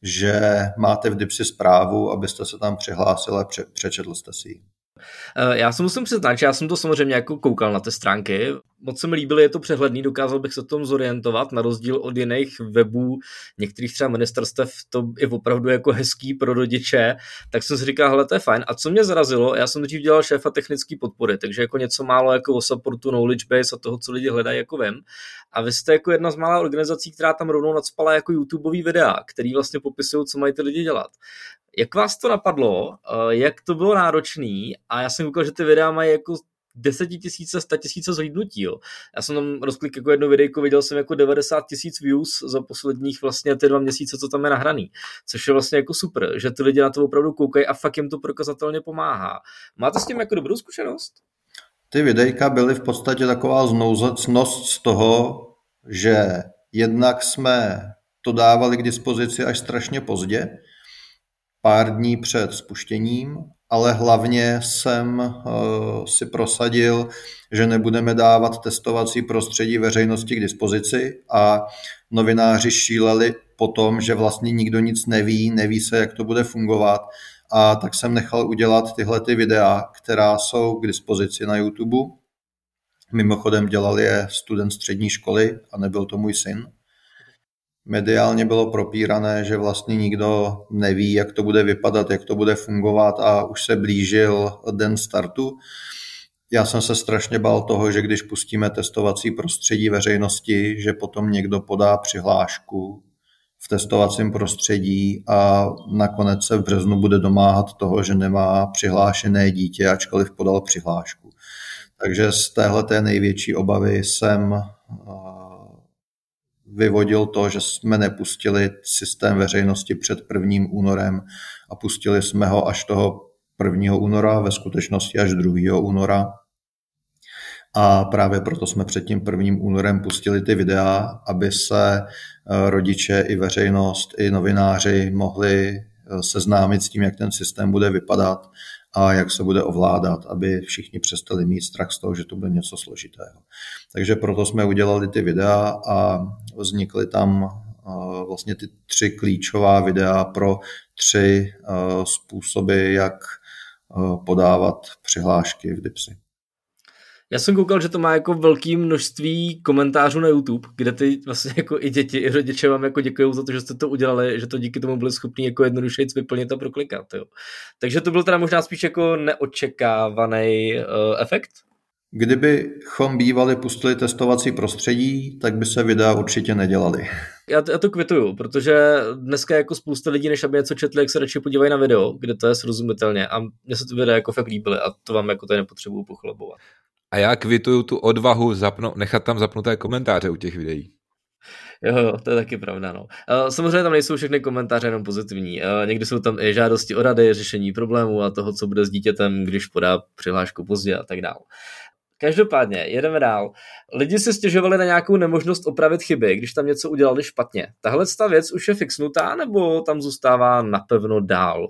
že máte v Dipsy zprávu, abyste se tam přihlásili a přečetl jste si ji. Já se musím přiznat, že já jsem to samozřejmě jako koukal na ty stránky. Moc se mi líbilo, je to přehledný, dokázal bych se v tom zorientovat, na rozdíl od jiných webů, některých třeba ministerstev, to je opravdu jako hezký pro rodiče, tak jsem si říkal, hele, to je fajn. A co mě zarazilo, já jsem dřív dělal šéfa technické podpory, takže jako něco málo jako o supportu, knowledge base a toho, co lidi hledají, jako vím. A vy jste jako jedna z mála organizací, která tam rovnou nacpala jako YouTubeový videa, který vlastně popisují, co mají ty lidi dělat. Jak vás to napadlo, jak to bylo náročný a já jsem koukal, že ty videa mají jako 10 000, 100 000 zhlídnutí. Jo. Já jsem tam rozklik jako jedno videjko, viděl jsem jako 90 000 views za posledních vlastně ty 2 měsíce, co tam je nahraný. Což je vlastně jako super, že ty lidi na to opravdu koukají a fakt jim to prokazatelně pomáhá. Máte s tím jako dobrou zkušenost? Ty videjka byly v podstatě taková znouzecnost z toho, že jednak jsme to dávali k dispozici až strašně pozdě, pár dní před spuštěním, ale hlavně jsem si prosadil, že nebudeme dávat testovací prostředí veřejnosti k dispozici a novináři šíleli po tom, že vlastně nikdo nic neví se, jak to bude fungovat, a tak jsem nechal udělat tyhle ty videa, která jsou k dispozici na YouTube. Mimochodem dělal je student střední školy a nebyl to můj syn. Mediálně bylo propírané, že vlastně nikdo neví, jak to bude vypadat, jak to bude fungovat a už se blížil den startu. Já jsem se strašně bál toho, že když pustíme testovací prostředí veřejnosti, že potom někdo podá přihlášku v testovacím prostředí a nakonec se v březnu bude domáhat toho, že nemá přihlášené dítě, ačkoliv podal přihlášku. Takže z téhleté největší obavy jsem vyvodil to, že jsme nepustili systém veřejnosti před 1. únorem a pustili jsme ho až toho 1. února, ve skutečnosti až 2. února. A právě proto jsme před tím 1. únorem pustili ty videa, aby se rodiče i veřejnost, i novináři mohli seznámit s tím, jak ten systém bude vypadat a jak se bude ovládat, aby všichni přestali mít strach z toho, že to bude něco složitého. Takže proto jsme udělali ty videa a vznikly tam vlastně ty 3 klíčová videa pro 3 způsoby, jak podávat přihlášky v Dipsy. Já jsem koukal, že to má jako velké množství komentářů na YouTube, kde ty vlastně jako i děti, i rodiče vám jako děkují za to, že jste to udělali, že to díky tomu byli schopni jako jednodušeji vyplnit a proklikat. Jo. Takže to byl teda možná spíš jako neočekávaný efekt? Kdybychom bývali pustili testovací prostředí, tak by se videa určitě nedělaly. Já to kvituju, protože dneska je jako spousta lidí, než aby něco četli, jak se radši podívají na video, kde to je srozumitelně a mně se ty videa jako fakt líbily a to vám jako tady nepotřebuju pochlebovat. A já kvituju tu odvahu nechat tam zapnuté komentáře u těch videí. Jo, to je taky pravda, no. Samozřejmě tam nejsou všechny komentáře jenom pozitivní. Někdy jsou tam i žádosti o rady, řešení problémů a toho, co bude s dítětem, když podá přihlášku pozdě a tak dál. Každopádně, jedeme dál. Lidi si stěžovali na nějakou nemožnost opravit chyby, když tam něco udělali špatně. Tahle ta věc už je fixnutá, nebo tam zůstává napevno dál?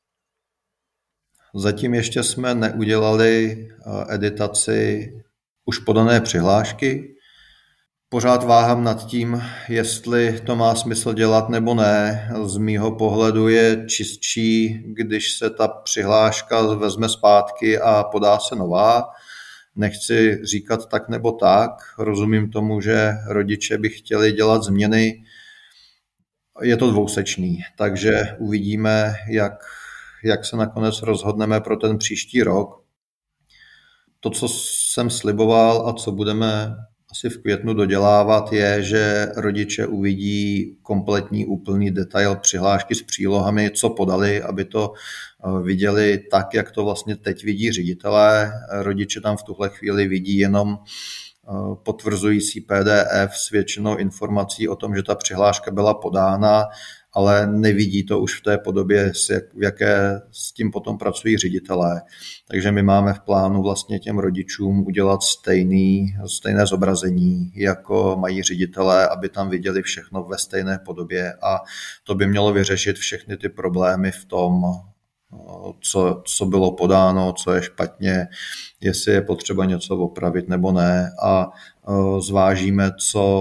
Zatím ještě jsme neudělali editaci už podané přihlášky. Pořád váhám nad tím, jestli to má smysl dělat nebo ne. Z mýho pohledu je čistší, když se ta přihláška vezme zpátky a podá se nová. Nechci říkat tak nebo tak. Rozumím tomu, že rodiče by chtěli dělat změny. Je to dvousečný, takže uvidíme, jak se nakonec rozhodneme pro ten příští rok. To, co jsem sliboval a co budeme asi v květnu dodělávat, je, že rodiče uvidí kompletní úplný detail přihlášky s přílohami, co podali, aby to viděli tak, jak to vlastně teď vidí ředitelé. Rodiče tam v tuhle chvíli vidí jenom potvrzující PDF s většinou informací o tom, že ta přihláška byla podána, ale nevidí to už v té podobě, v jaké s tím potom pracují ředitelé. Takže my máme v plánu vlastně těm rodičům udělat stejné zobrazení, jako mají ředitelé, aby tam viděli všechno ve stejné podobě, a to by mělo vyřešit všechny ty problémy v tom, co bylo podáno, co je špatně, jestli je potřeba něco opravit nebo ne, a zvážíme,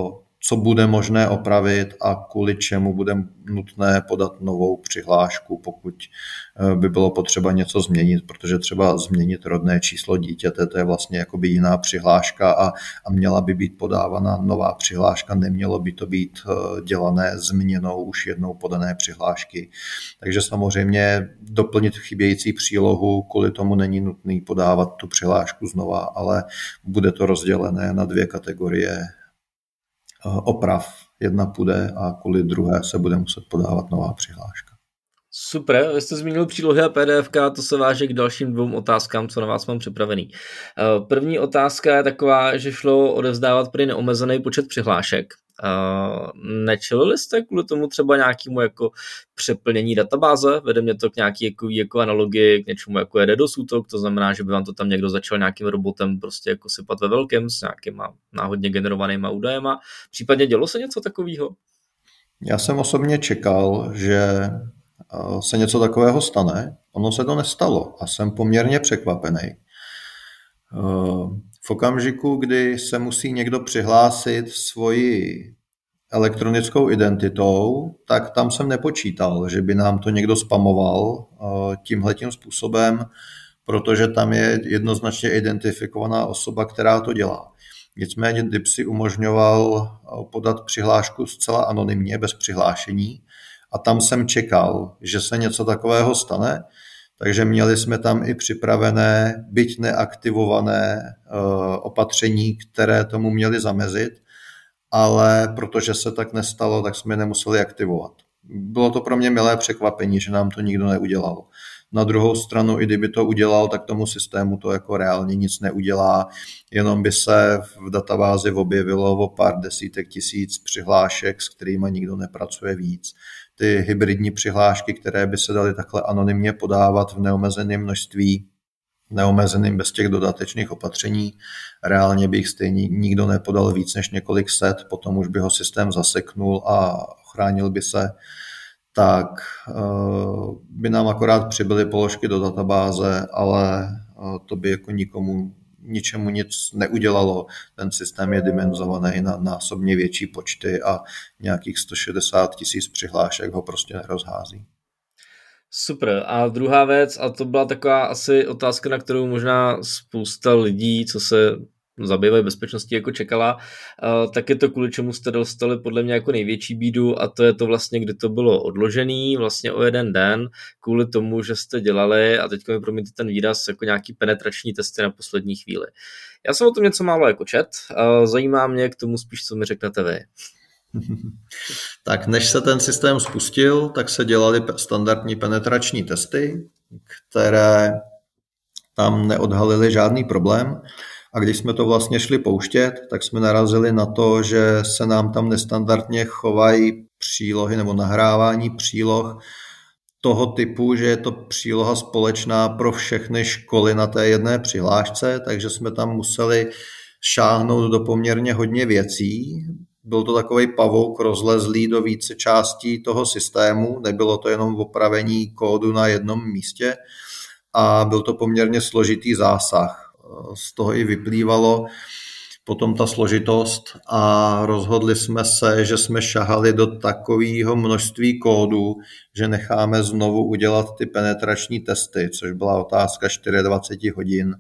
co bude možné opravit a kvůli čemu bude nutné podat novou přihlášku, pokud by bylo potřeba něco změnit, protože třeba změnit rodné číslo dítěte, to je vlastně jakoby jiná přihláška a měla by být podávána nová přihláška, nemělo by to být dělané změnou už jednou podané přihlášky. Takže samozřejmě doplnit chybějící přílohu, kvůli tomu není nutný podávat tu přihlášku znova, ale bude to rozdělené na 2 kategorie oprav. Jedna půjde a kvůli druhé se bude muset podávat nová přihláška. Super, vy jste zmínil přílohy a PDF, to se váže k dalším 2 otázkám, co na vás mám připravený. První otázka je taková, že šlo odevzdávat prý neomezený počet přihlášek. Nečelili jste kvůli tomu třeba nějakému jako přeplnění databáze? Vede mě to k nějaký jako analogii k něčemu jako je DDoS útok, to znamená, že by vám to tam někdo začal nějakým robotem prostě jako sypat ve velkém s nějakýma náhodně generovanýma údajema. Případně dělo se něco takového? Já jsem osobně čekal, že se něco takového stane. Ono se to nestalo a jsem poměrně překvapený. V okamžiku, kdy se musí někdo přihlásit svoji elektronickou identitou, tak tam jsem nepočítal, že by nám to někdo spamoval tímhletím způsobem, protože tam je jednoznačně identifikovaná osoba, která to dělá. Nicméně DIPSI umožňoval podat přihlášku zcela anonymně, bez přihlášení, a tam jsem čekal, že se něco takového stane, takže měli jsme tam i připravené, byť neaktivované opatření, které tomu měli zamezit, ale protože se tak nestalo, tak jsme je nemuseli aktivovat. Bylo to pro mě milé překvapení, že nám to nikdo neudělal. Na druhou stranu, i kdyby to udělal, tak tomu systému to jako reálně nic neudělá, jenom by se v databázi objevilo o pár desítek tisíc přihlášek, s kterými nikdo nepracuje víc. Ty hybridní přihlášky, které by se daly takhle anonymně podávat v neomezeném množství, neomezeným bez těch dodatečných opatření, reálně by jich stejně nikdo nepodal víc než několik set, potom už by ho systém zaseknul a ochránil by se, tak by nám akorát přibyly položky do databáze, ale to by jako ničemu nic neudělalo. Ten systém je dimenzovaný na násobně větší počty a nějakých 160 000 přihlášek ho prostě nerozhází. Super. A druhá věc, a to byla taková asi otázka, na kterou možná spousta lidí, co se zabývají bezpečností, jako čekala, tak je to, kvůli čemu jste dostali podle mě jako největší bídu, a to je to vlastně, kdy to bylo odložený vlastně o 1 den, kvůli tomu, že jste dělali, a teďka mi promiňte ten výraz, jako nějaký penetrační testy na poslední chvíli. Já jsem o tom něco málo jako čet, zajímá mě k tomu spíš, co mi řeknete vy. Tak než se ten systém spustil, tak se dělaly standardní penetrační testy, které tam neodhalily žádný problém. A když jsme to vlastně šli pouštět, tak jsme narazili na to, že se nám tam nestandardně chovají přílohy nebo nahrávání příloh toho typu, že je to příloha společná pro všechny školy na té jedné přihlášce, takže jsme tam museli šáhnout do poměrně hodně věcí. Byl to takový pavouk rozlezlý do více částí toho systému, nebylo to jenom opravení kódu na jednom místě a byl to poměrně složitý zásah. Z toho i vyplývalo potom ta složitost a rozhodli jsme se, že jsme šahali do takového množství kódu, že necháme znovu udělat ty penetrační testy, což byla otázka 24 hodin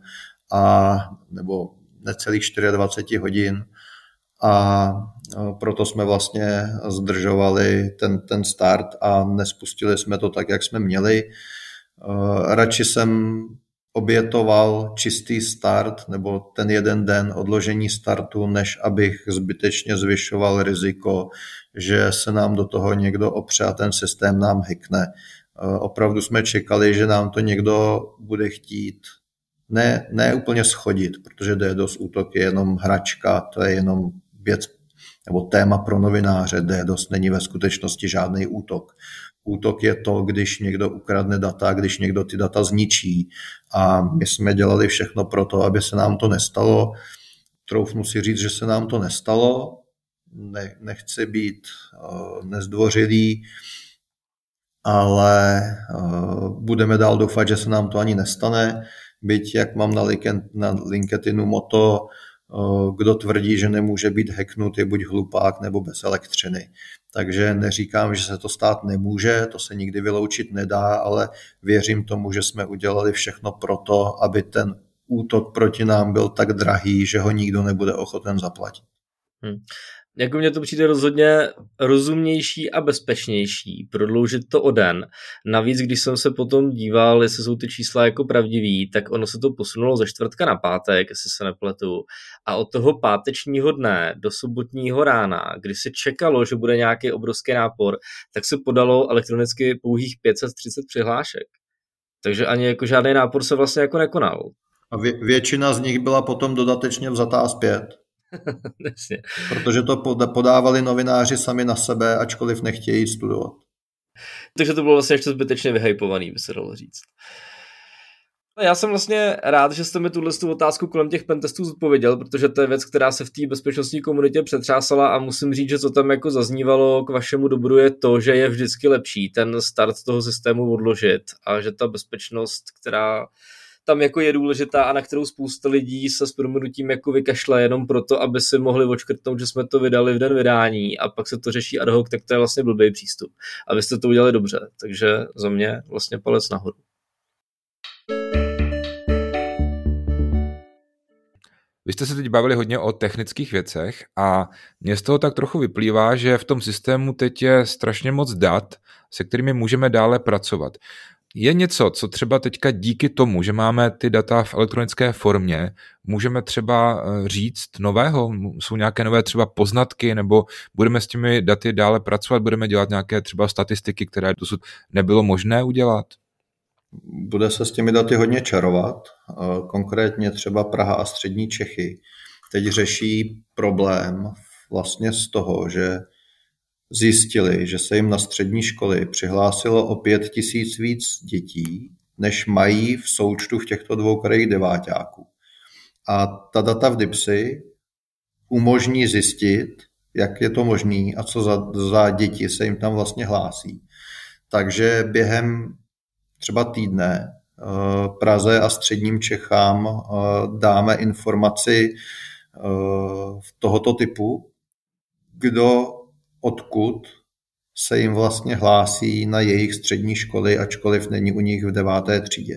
nebo necelých 24 hodin. A proto jsme vlastně zdržovali ten start a nespustili jsme to tak, jak jsme měli. Radši jsem obětoval čistý start nebo ten 1 den odložení startu, než abych zbytečně zvyšoval riziko, že se nám do toho někdo opře a ten systém nám hackne. Opravdu jsme čekali, že nám to někdo bude chtít ne úplně schodit, protože DDoS útok je jenom hračka, to je jenom věc nebo téma pro novináře. DDoS není ve skutečnosti žádný útok. Útok je to, když někdo ukradne data, když někdo ty data zničí. A my jsme dělali všechno pro to, aby se nám to nestalo. Troufnu si říct, že se nám to nestalo. Nechci být nezdvořilý, ale budeme dál doufat, že se nám to ani nestane. Byť, jak mám na LinkedInu motto, Kdo tvrdí, že nemůže být hacknut, je buď hlupák nebo bez elektřiny. Takže neříkám, že se to stát nemůže, to se nikdy vyloučit nedá, ale věřím tomu, že jsme udělali všechno pro to, aby ten útok proti nám byl tak drahý, že ho nikdo nebude ochoten zaplatit. Jako mně to přijde rozhodně rozumnější a bezpečnější prodloužit to o den. Navíc, když jsem se potom díval, jestli jsou ty čísla jako pravdivý, tak ono se to posunulo ze čtvrtka na pátek, jestli se nepletu. A od toho pátečního dne do sobotního rána, kdy se čekalo, že bude nějaký obrovský nápor, tak se podalo elektronicky pouhých 530 přihlášek. Takže ani jako žádný nápor se vlastně jako nekonal. A většina z nich byla potom dodatečně vzatá zpět. Protože to podávali novináři sami na sebe, ačkoliv nechtějí studovat. Takže to bylo vlastně ještě zbytečně vyhypovaný, by se dalo říct. Já jsem vlastně rád, že jste mi tuhle otázku kolem těch pentestů zodpověděl, protože to je věc, která se v té bezpečnostní komunitě přetřásala a musím říct, že co tam jako zaznívalo k vašemu dobru je to, že je vždycky lepší ten start toho systému odložit a že ta bezpečnost, která tam jako je důležitá a na kterou spousta lidí se s prominutím jako vykašle jenom proto, aby si mohli odškrtnout, že jsme to vydali v den vydání a pak se to řeší ad hoc, tak to je vlastně blbý přístup. A vy jste to udělali dobře, takže za mě vlastně palec nahoru. Vy jste se teď bavili hodně o technických věcech a mně z toho tak trochu vyplývá, že v tom systému teď je strašně moc dat, se kterými můžeme dále pracovat. Je něco, co třeba teďka díky tomu, že máme ty data v elektronické formě, můžeme třeba říct nového? Jsou nějaké nové třeba poznatky, nebo budeme s těmi daty dále pracovat, budeme dělat nějaké třeba statistiky, které dosud nebylo možné udělat? Bude se s těmi daty hodně čarovat, konkrétně třeba Praha a střední Čechy. Teď řeší problém vlastně z toho, že zjistili, že se jim na střední školy přihlásilo o 5 000 víc dětí, než mají v součtu v těchto dvou krajích deváťáků. A ta data v DIPSy umožní zjistit, jak je to možné a co za děti se jim tam vlastně hlásí. Takže během třeba týdne Praze a středním Čechám dáme informaci tohoto typu, kdo odkud se jim vlastně hlásí na jejich střední školy, ačkoliv není u nich v 9. třídě.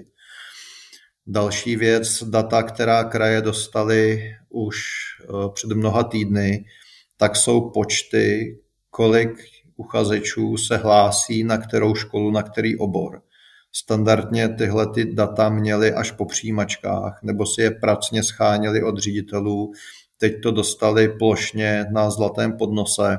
Další věc, data, která kraje dostaly už před mnoha týdny, tak jsou počty, kolik uchazečů se hlásí na kterou školu, na který obor. Standardně tyhle ty data měli až po přijímačkách, nebo si je pracně scháněli od ředitelů, teď to dostali plošně na zlatém podnose.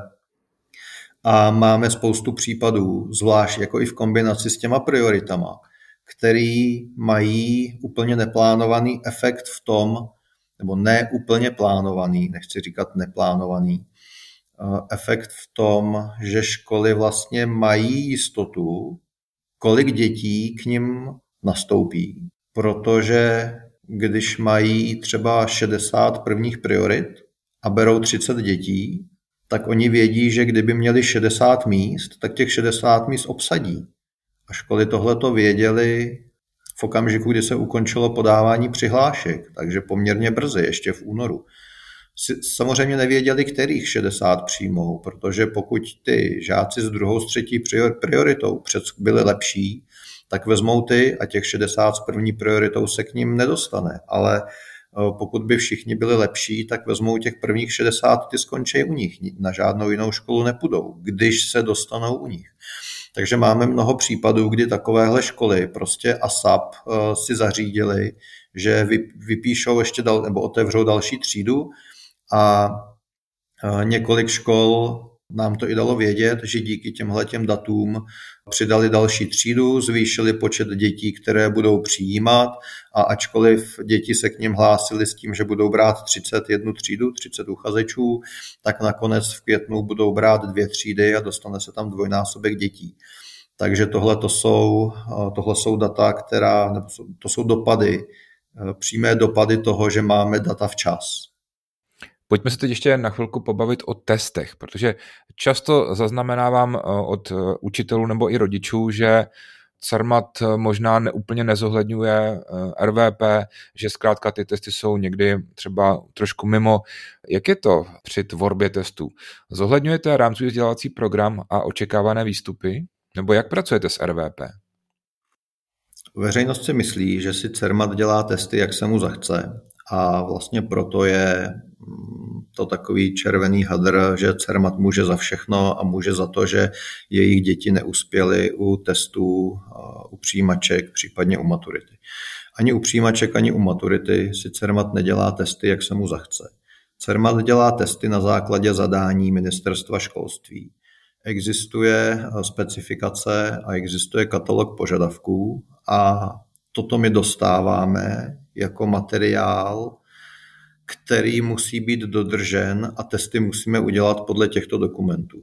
A máme spoustu případů, zvlášť jako i v kombinaci s těma prioritama, který mají úplně neplánovaný efekt v tom, nebo ne úplně plánovaný, nechci říkat neplánovaný, efekt v tom, že školy vlastně mají jistotu, kolik dětí k nim nastoupí, protože když mají třeba 60 prvních priorit a berou 30 dětí, tak oni vědí, že kdyby měli 60 míst, tak těch 60 míst obsadí. A školy tohleto věděly v okamžiku, kdy se ukončilo podávání přihlášek, takže poměrně brzy, ještě v únoru. Samozřejmě nevěděli, kterých 60 přijmou, protože pokud ty žáci s druhou, s třetí prioritou byli lepší, tak vezmou ty a těch 60 s první prioritou se k ním nedostane. Ale pokud by všichni byli lepší, tak vezmou těch prvních 60, ty skončí u nich. Na žádnou jinou školu nepůjdou, když se dostanou u nich. Takže máme mnoho případů, kdy takovéhle školy prostě ASAP si zařídili, že vypíšou ještě nebo otevřou další třídu a několik škol nám to i dalo vědět, že díky těmhletěm datům přidali další třídu, zvýšili počet dětí, které budou přijímat a ačkoliv děti se k nim hlásili s tím, že budou brát 31 třídu, 30 uchazečů, tak nakonec v květnu budou brát 2 třídy a dostane se tam dvojnásobek dětí. Takže tohle jsou data, to jsou dopady, přímé dopady toho, že máme data včas. Pojďme se teď ještě na chvilku pobavit o testech, protože často zaznamenávám od učitelů nebo i rodičů, že Cermat možná úplně nezohledňuje RVP, že zkrátka ty testy jsou někdy třeba trošku mimo. Jak je to při tvorbě testů? Zohledňujete rámcový vzdělávací program a očekávané výstupy? Nebo jak pracujete s RVP? Veřejnost si myslí, že si Cermat dělá testy, jak se mu zachce, a vlastně proto je to takový červený hadr, že Cermat může za všechno a může za to, že jejich děti neuspěly u testů, u přijímaček, případně u maturity. Ani u přijímaček, ani u maturity si Cermat nedělá testy, jak se mu zachce. Cermat dělá testy na základě zadání Ministerstva školství. Existuje specifikace a existuje katalog požadavků a toto my dostáváme jako materiál, který musí být dodržen a testy musíme udělat podle těchto dokumentů.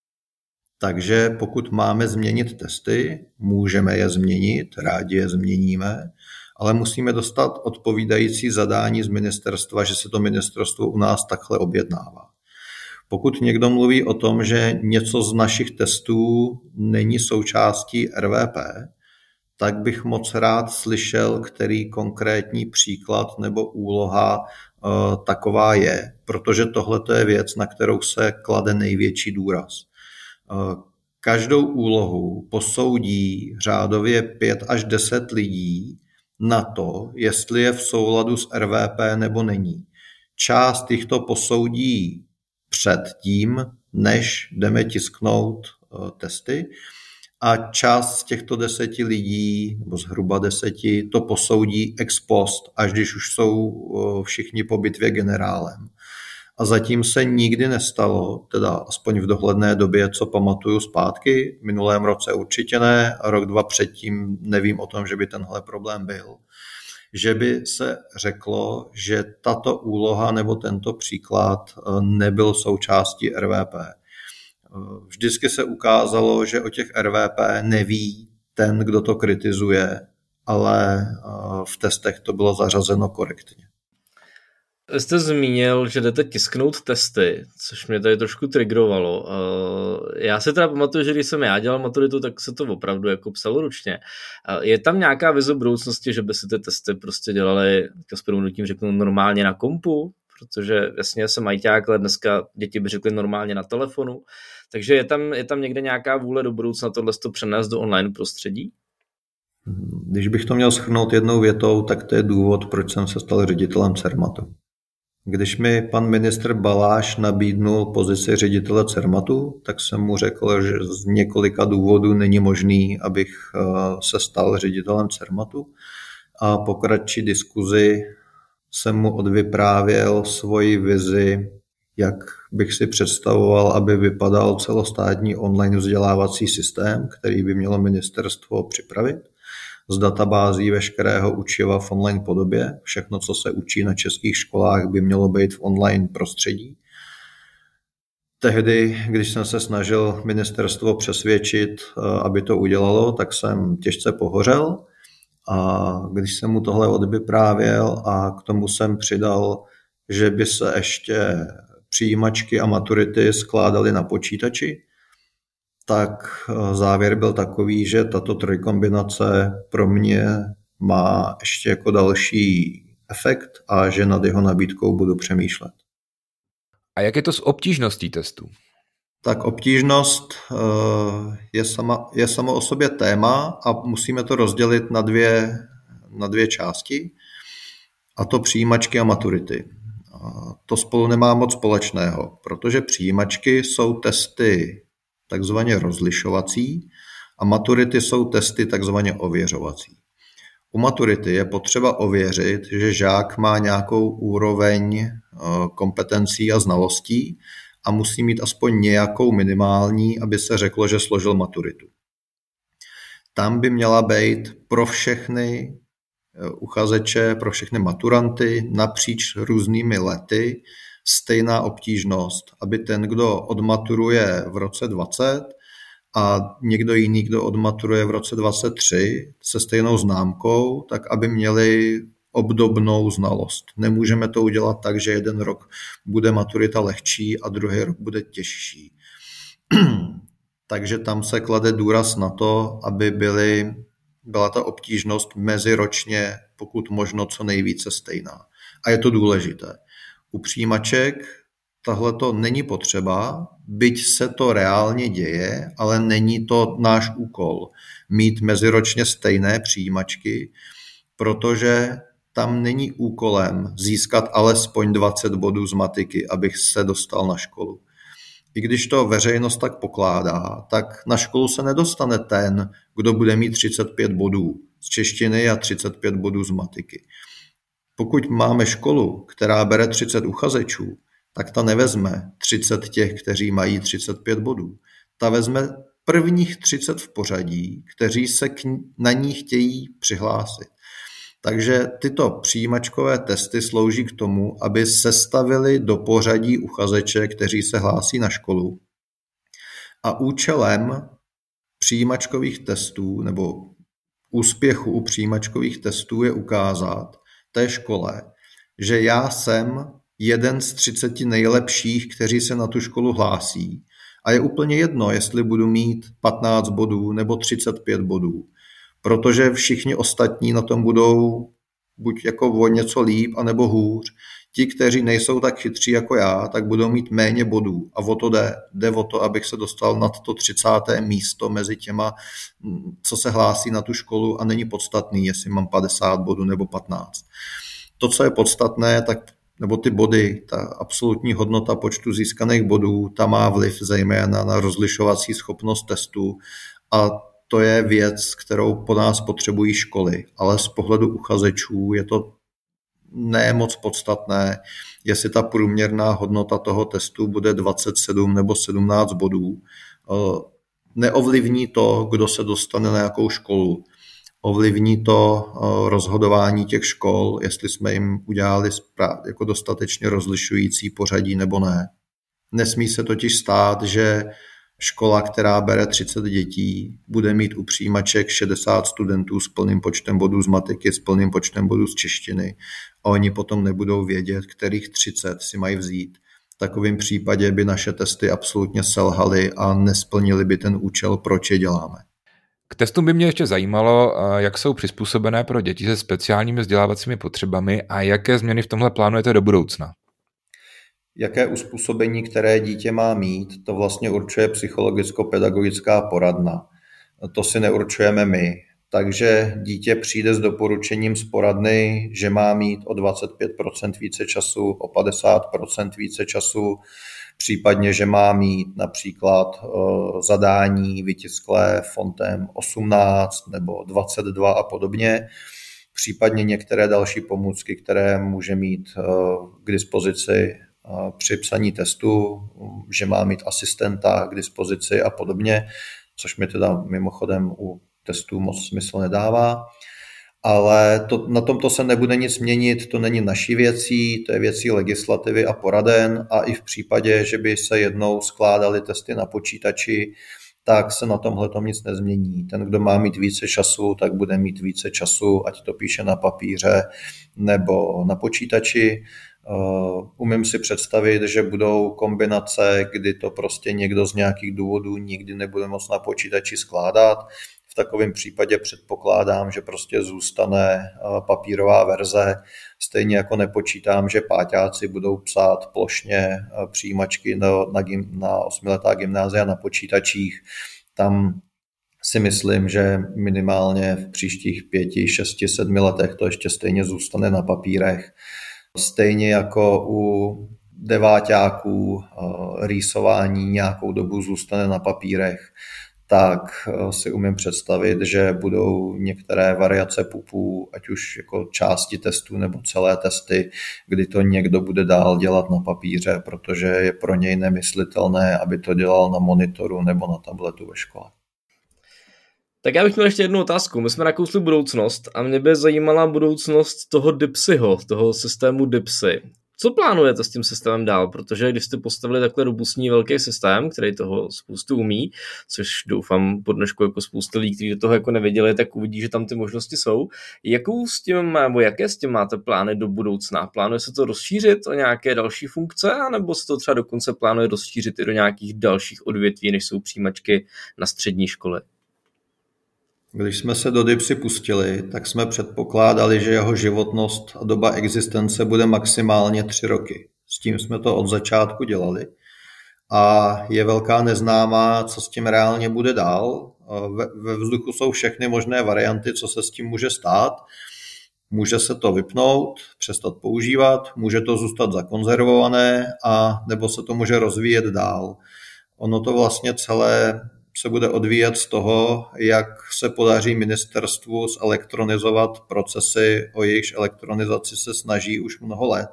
Takže pokud máme změnit testy, můžeme je změnit, rádi je změníme, ale musíme dostat odpovídající zadání z ministerstva, že se to ministerstvo u nás takhle objednává. Pokud někdo mluví o tom, že něco z našich testů není součástí RVP, tak bych moc rád slyšel, který konkrétní příklad nebo úloha taková je, protože tohle je věc, na kterou se klade největší důraz. Každou úlohu posoudí řádově 5 až 10 lidí na to, jestli je v souladu s RVP nebo není. Část těchto posoudí před tím, než jdeme tisknout testy, a část z těchto 10 lidí, nebo zhruba 10, to posoudí ex post, až když už jsou všichni po bitvě generálem. A zatím se nikdy nestalo, teda aspoň v dohledné době, co pamatuju zpátky, v minulém roce určitě ne, a rok, 2 předtím nevím o tom, že by tenhle problém byl, že by se řeklo, že tato úloha nebo tento příklad nebyl součástí RVP. Vždycky se ukázalo, že o těch RVP neví ten, kdo to kritizuje, ale v testech to bylo zařazeno korektně. Jste zmínil, že jdete tisknout testy, což mě tady trošku triggerovalo. Já si teda pamatuju, že když jsem já dělal maturitu, tak se to opravdu jako psalo ručně. Je tam nějaká vize budoucnosti, že by si ty testy prostě dělali, s prominutím řeknu, normálně na kompu? Protože jasně jsem ajťák, ale dneska děti by řekly normálně na telefonu. Takže je tam někde nějaká vůle do budoucna tohle přenést do online prostředí? Když bych to měl shrnout jednou větou, tak to je důvod, proč jsem se stal ředitelem Cermatu. Když mi pan ministr Baláš nabídnul pozici ředitele Cermatu, tak jsem mu řekl, že z několika důvodů není možný, abych se stal ředitelem Cermatu. A po kratší diskuzi jsem mu odvyprávěl svoji vizi, jak bych si představoval, aby vypadal celostátní online vzdělávací systém, který by mělo ministerstvo připravit, z databází veškerého učiva v online podobě. Všechno, co se učí na českých školách, by mělo být v online prostředí. Tehdy, když jsem se snažil ministerstvo přesvědčit, aby to udělalo, tak jsem těžce pohořel. A když jsem mu tohle odvyprávěl a k tomu jsem přidal, že by se ještě přijímačky a maturity skládaly na počítači, tak závěr byl takový, že tato trojkombinace pro mě má ještě jako další efekt a že nad jeho nabídkou budu přemýšlet. A jak je to s obtížností testů? Tak obtížnost je samo o sobě téma a musíme to rozdělit na dvě části, a to přijímačky a maturity. To spolu nemá moc společného, protože přijímačky jsou testy takzvaně rozlišovací a maturity jsou testy takzvaně ověřovací. U maturity je potřeba ověřit, že žák má nějakou úroveň kompetencí a znalostí a musí mít aspoň nějakou minimální, aby se řeklo, že složil maturitu. Tam by měla být pro všechny uchazeče, pro všechny maturanty napříč různými lety stejná obtížnost, aby ten, kdo odmaturuje v roce 20 a někdo jiný, kdo odmaturuje v roce 23 se stejnou známkou, tak aby měli obdobnou znalost. Nemůžeme to udělat tak, že jeden rok bude maturita lehčí a druhý rok bude těžší. takže tam se klade důraz na to, aby byla ta obtížnost meziročně pokud možno co nejvíce stejná. A je to důležité. U přijímaček tahle to není potřeba, byť se to reálně děje, ale není to náš úkol mít meziročně stejné přijímačky, protože tam není úkolem získat alespoň 20 bodů z matiky, abych se dostal na školu. I když to veřejnost tak pokládá, tak na školu se nedostane ten, kdo bude mít 35 bodů z češtiny a 35 bodů z matiky. Pokud máme školu, která bere 30 uchazečů, tak ta nevezme 30 těch, kteří mají 35 bodů. Ta vezme prvních 30 v pořadí, kteří se na ní chtějí přihlásit. Takže tyto přijímačkové testy slouží k tomu, aby sestavili do pořadí uchazeče, kteří se hlásí na školu. A účelem přijímačkových testů nebo úspěchu u přijímačkových testů je ukázat té škole, že já jsem jeden z 30 nejlepších, kteří se na tu školu hlásí. A je úplně jedno, jestli budu mít 15 bodů nebo 35 bodů. Protože všichni ostatní na tom budou buď jako o něco líp, anebo hůř. Ti, kteří nejsou tak chytří jako já, tak budou mít méně bodů. A o to jde. Jde o to, abych se dostal nad to 30. místo mezi těma, co se hlásí na tu školu a není podstatný, jestli mám 50 bodů nebo 15. To, co je podstatné, nebo ty body, ta absolutní hodnota počtu získaných bodů, ta má vliv zejména na rozlišovací schopnost testu a to je věc, kterou po nás potřebují školy, ale z pohledu uchazečů je to ne moc podstatné, jestli ta průměrná hodnota toho testu bude 27 nebo 17 bodů. Neovlivní to, kdo se dostane na jakou školu. Ovlivní to rozhodování těch škol, jestli jsme jim udělali jako dostatečně rozlišující pořadí nebo ne. Nesmí se totiž stát, že škola, která bere 30 dětí, bude mít u přijímaček 60 studentů s plným počtem bodů z matiky, s plným počtem bodů z češtiny a oni potom nebudou vědět, kterých 30 si mají vzít. V takovém případě by naše testy absolutně selhaly a nesplnily by ten účel, proč je děláme. K testům by mě ještě zajímalo, jak jsou přizpůsobené pro děti se speciálními vzdělávacími potřebami a jaké změny v tomhle plánujete do budoucna. Jaké uspůsobení, které dítě má mít, to vlastně určuje psychologicko-pedagogická poradna. To si neurčujeme my. Takže dítě přijde s doporučením z poradny, že má mít o 25% více času, o 50% více času, případně, že má mít například zadání vytisklé fontem 18 nebo 22 a podobně. Případně některé další pomůcky, které může mít k dispozici při psaní testu, že má mít asistenta k dispozici a podobně, což mi teda mimochodem u testů moc smysl nedává. Ale na tomto se nebude nic měnit, to není naší věcí, to je věcí legislativy a poraden a i v případě, že by se jednou skládaly testy na počítači, tak se na tomhletom nic nezmění. Ten, kdo má mít více času, tak bude mít více času, ať to píše na papíře nebo na počítači. Umím si představit, že budou kombinace, kdy to prostě někdo z nějakých důvodů nikdy nebude moct na počítači skládat. V takovém případě předpokládám, že prostě zůstane papírová verze. Stejně jako nepočítám, že páťáci budou psát plošně přijímačky na 8letá gymnázia na počítačích. Tam si myslím, že minimálně v příštích 5, 6, 7 letech to ještě stejně zůstane na papírech. Stejně jako u deváťáků rýsování nějakou dobu zůstane na papírech, tak si umím představit, že budou některé variace pupů, ať už jako části testů nebo celé testy, kdy to někdo bude dál dělat na papíře, protože je pro něj nemyslitelné, aby to dělal na monitoru nebo na tabletu ve škole. Tak já bych měl ještě jednu otázku. My jsme nakousli budoucnost a mě by zajímala budoucnost toho DIPSIho, toho systému DIPSI. Co plánujete s tím systémem dál? Protože když jste postavili takhle robustní velký systém, který toho spoustu umí, což doufám po dnešku jako spoustu lidí, kteří do toho jako nevěděli, tak uvidí, že tam ty možnosti jsou. Jaké s tím máte plány do budoucna? Plánuje se to rozšířit o nějaké další funkce, anebo se to třeba dokonce plánuje rozšířit i do nějakých dalších odvětví, než jsou přijímačky na střední školy? Když jsme se do DIPSy pustili, tak jsme předpokládali, že jeho životnost a doba existence bude maximálně 3 roky. S tím jsme to od začátku dělali. A je velká neznámá, co s tím reálně bude dál. Ve vzduchu jsou všechny možné varianty, co se s tím může stát. Může se to vypnout, přestat používat, může to zůstat zakonzervované a nebo se to může rozvíjet dál. Ono to vlastně celé se bude odvíjet z toho, jak se podaří ministerstvu zelektronizovat procesy, o jejichž elektronizaci se snaží už mnoho let.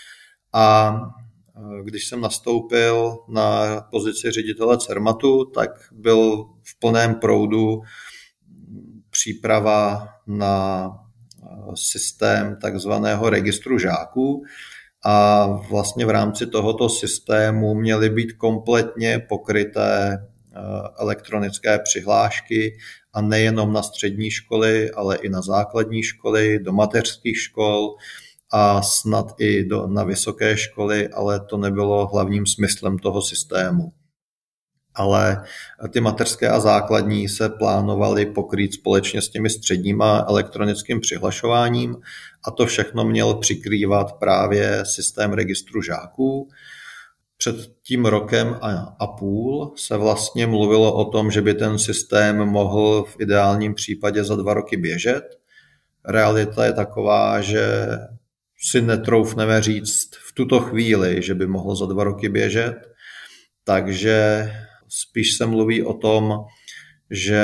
A když jsem nastoupil na pozici ředitele CERMATu, tak byl v plném proudu příprava na systém takzvaného registru žáků a vlastně v rámci tohoto systému měly být kompletně pokryté elektronické přihlášky a nejenom na střední školy, ale i na základní školy, do mateřských škol a snad i na vysoké školy, ale to nebylo hlavním smyslem toho systému. Ale ty mateřské a základní se plánovaly pokrýt společně s těmi středníma elektronickým přihlašováním a to všechno měl přikrývat právě systém registru žáků. Před tím rokem a půl se vlastně mluvilo o tom, že by ten systém mohl v ideálním případě za 2 roky běžet. Realita je taková, že si netroufneme říct v tuto chvíli, že by mohl za 2 roky běžet, takže spíš se mluví o tom, že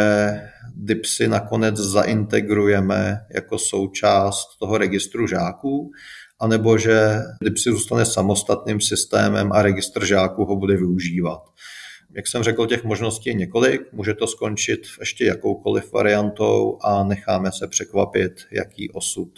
DIPSy nakonec zaintegrujeme jako součást toho registru žáků, anebo že DIPSy zůstane samostatným systémem a registr žáků ho bude využívat. Jak jsem řekl, těch možností je několik, může to skončit ještě jakoukoliv variantou a necháme se překvapit, jaký osud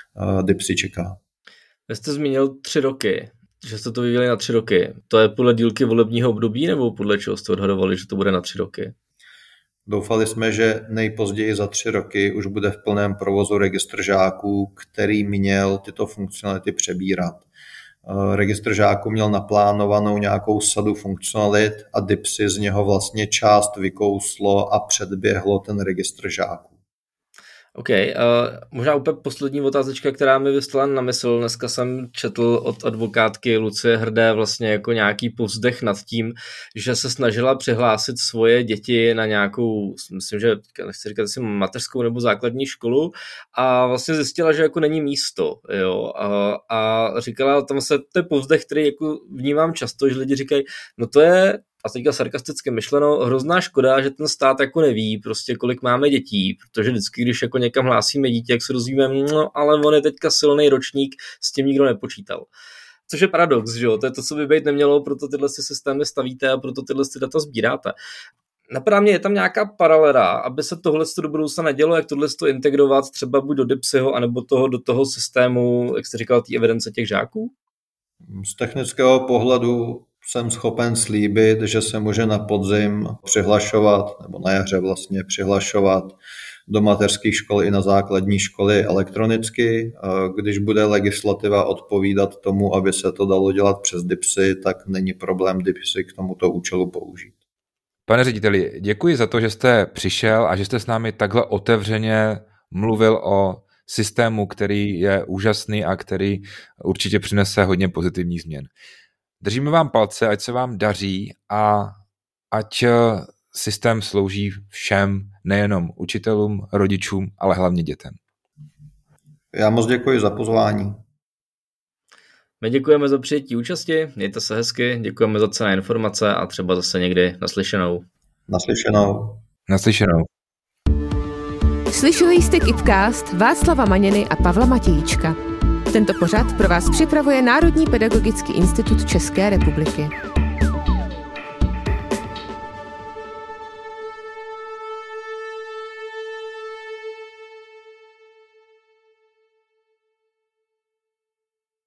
DIPSy čeká. Vy jste zmínil 3 roky, že jste to vyvíjeli na 3 roky. To je podle dílky volebního období nebo podle čeho jste odhadovali, že to bude na 3 roky? Doufali jsme, že nejpozději za 3 roky už bude v plném provozu registr žáků, který měl tyto funkcionality přebírat. Registr žáků měl naplánovanou nějakou sadu funkcionalit a DIPSy z něho vlastně část vykouslo a předběhlo ten registr žáků. OK, možná úplně poslední otázečka, která mi vyslala na mysl. Dneska jsem četl od advokátky Lucie Hrdé vlastně jako nějaký povzdech nad tím, že se snažila přihlásit svoje děti na nějakou, myslím, že nechci říkat asi mateřskou nebo základní školu a vlastně zjistila, že jako není místo. Jo? A říkala, tam se to je povzdech, který jako vnímám často, že lidi říkají, no to je, a teďka sarkasticky myšleno, hrozná škoda, že ten stát jako neví prostě, kolik máme dětí, protože vždycky, když jako někam hlásíme dítě, jak se rozvíme, no ale on je teďka silný ročník, s tím nikdo nepočítal. Což je paradox, že jo, to je to, co by být nemělo, proto tyhle systémy stavíte a proto tyhle data sbíráte. Napadá mě, je tam nějaká paralela, aby se tohle do budoucna nedělo, jak tohle integrovat třeba buď do DIPSyho, anebo do toho systému, jak jste říkal, té evidence těch žáků? Z technického pohledu jsem schopen slíbit, že se může na podzim přihlašovat, nebo na jaře vlastně přihlašovat do mateřských škol i na základní školy elektronicky. Když bude legislativa odpovídat tomu, aby se to dalo dělat přes DIPSy, tak není problém DIPSy k tomuto účelu použít. Pane řediteli, děkuji za to, že jste přišel a že jste s námi takhle otevřeně mluvil o systému, který je úžasný a který určitě přinese hodně pozitivních změn. Držíme vám palce, ať se vám daří a ať systém slouží všem, nejenom učitelům, rodičům, ale hlavně dětem. Já moc děkuji za pozvání. My děkujeme za přijetí účasti, mějte se hezky, děkujeme za cenné informace a třeba zase někdy naslyšenou. Naslyšenou. Slyšeli jste Kipcast Václava Maněny a Pavla Matějíčka. Tento pořad pro vás připravuje Národní pedagogický institut České republiky.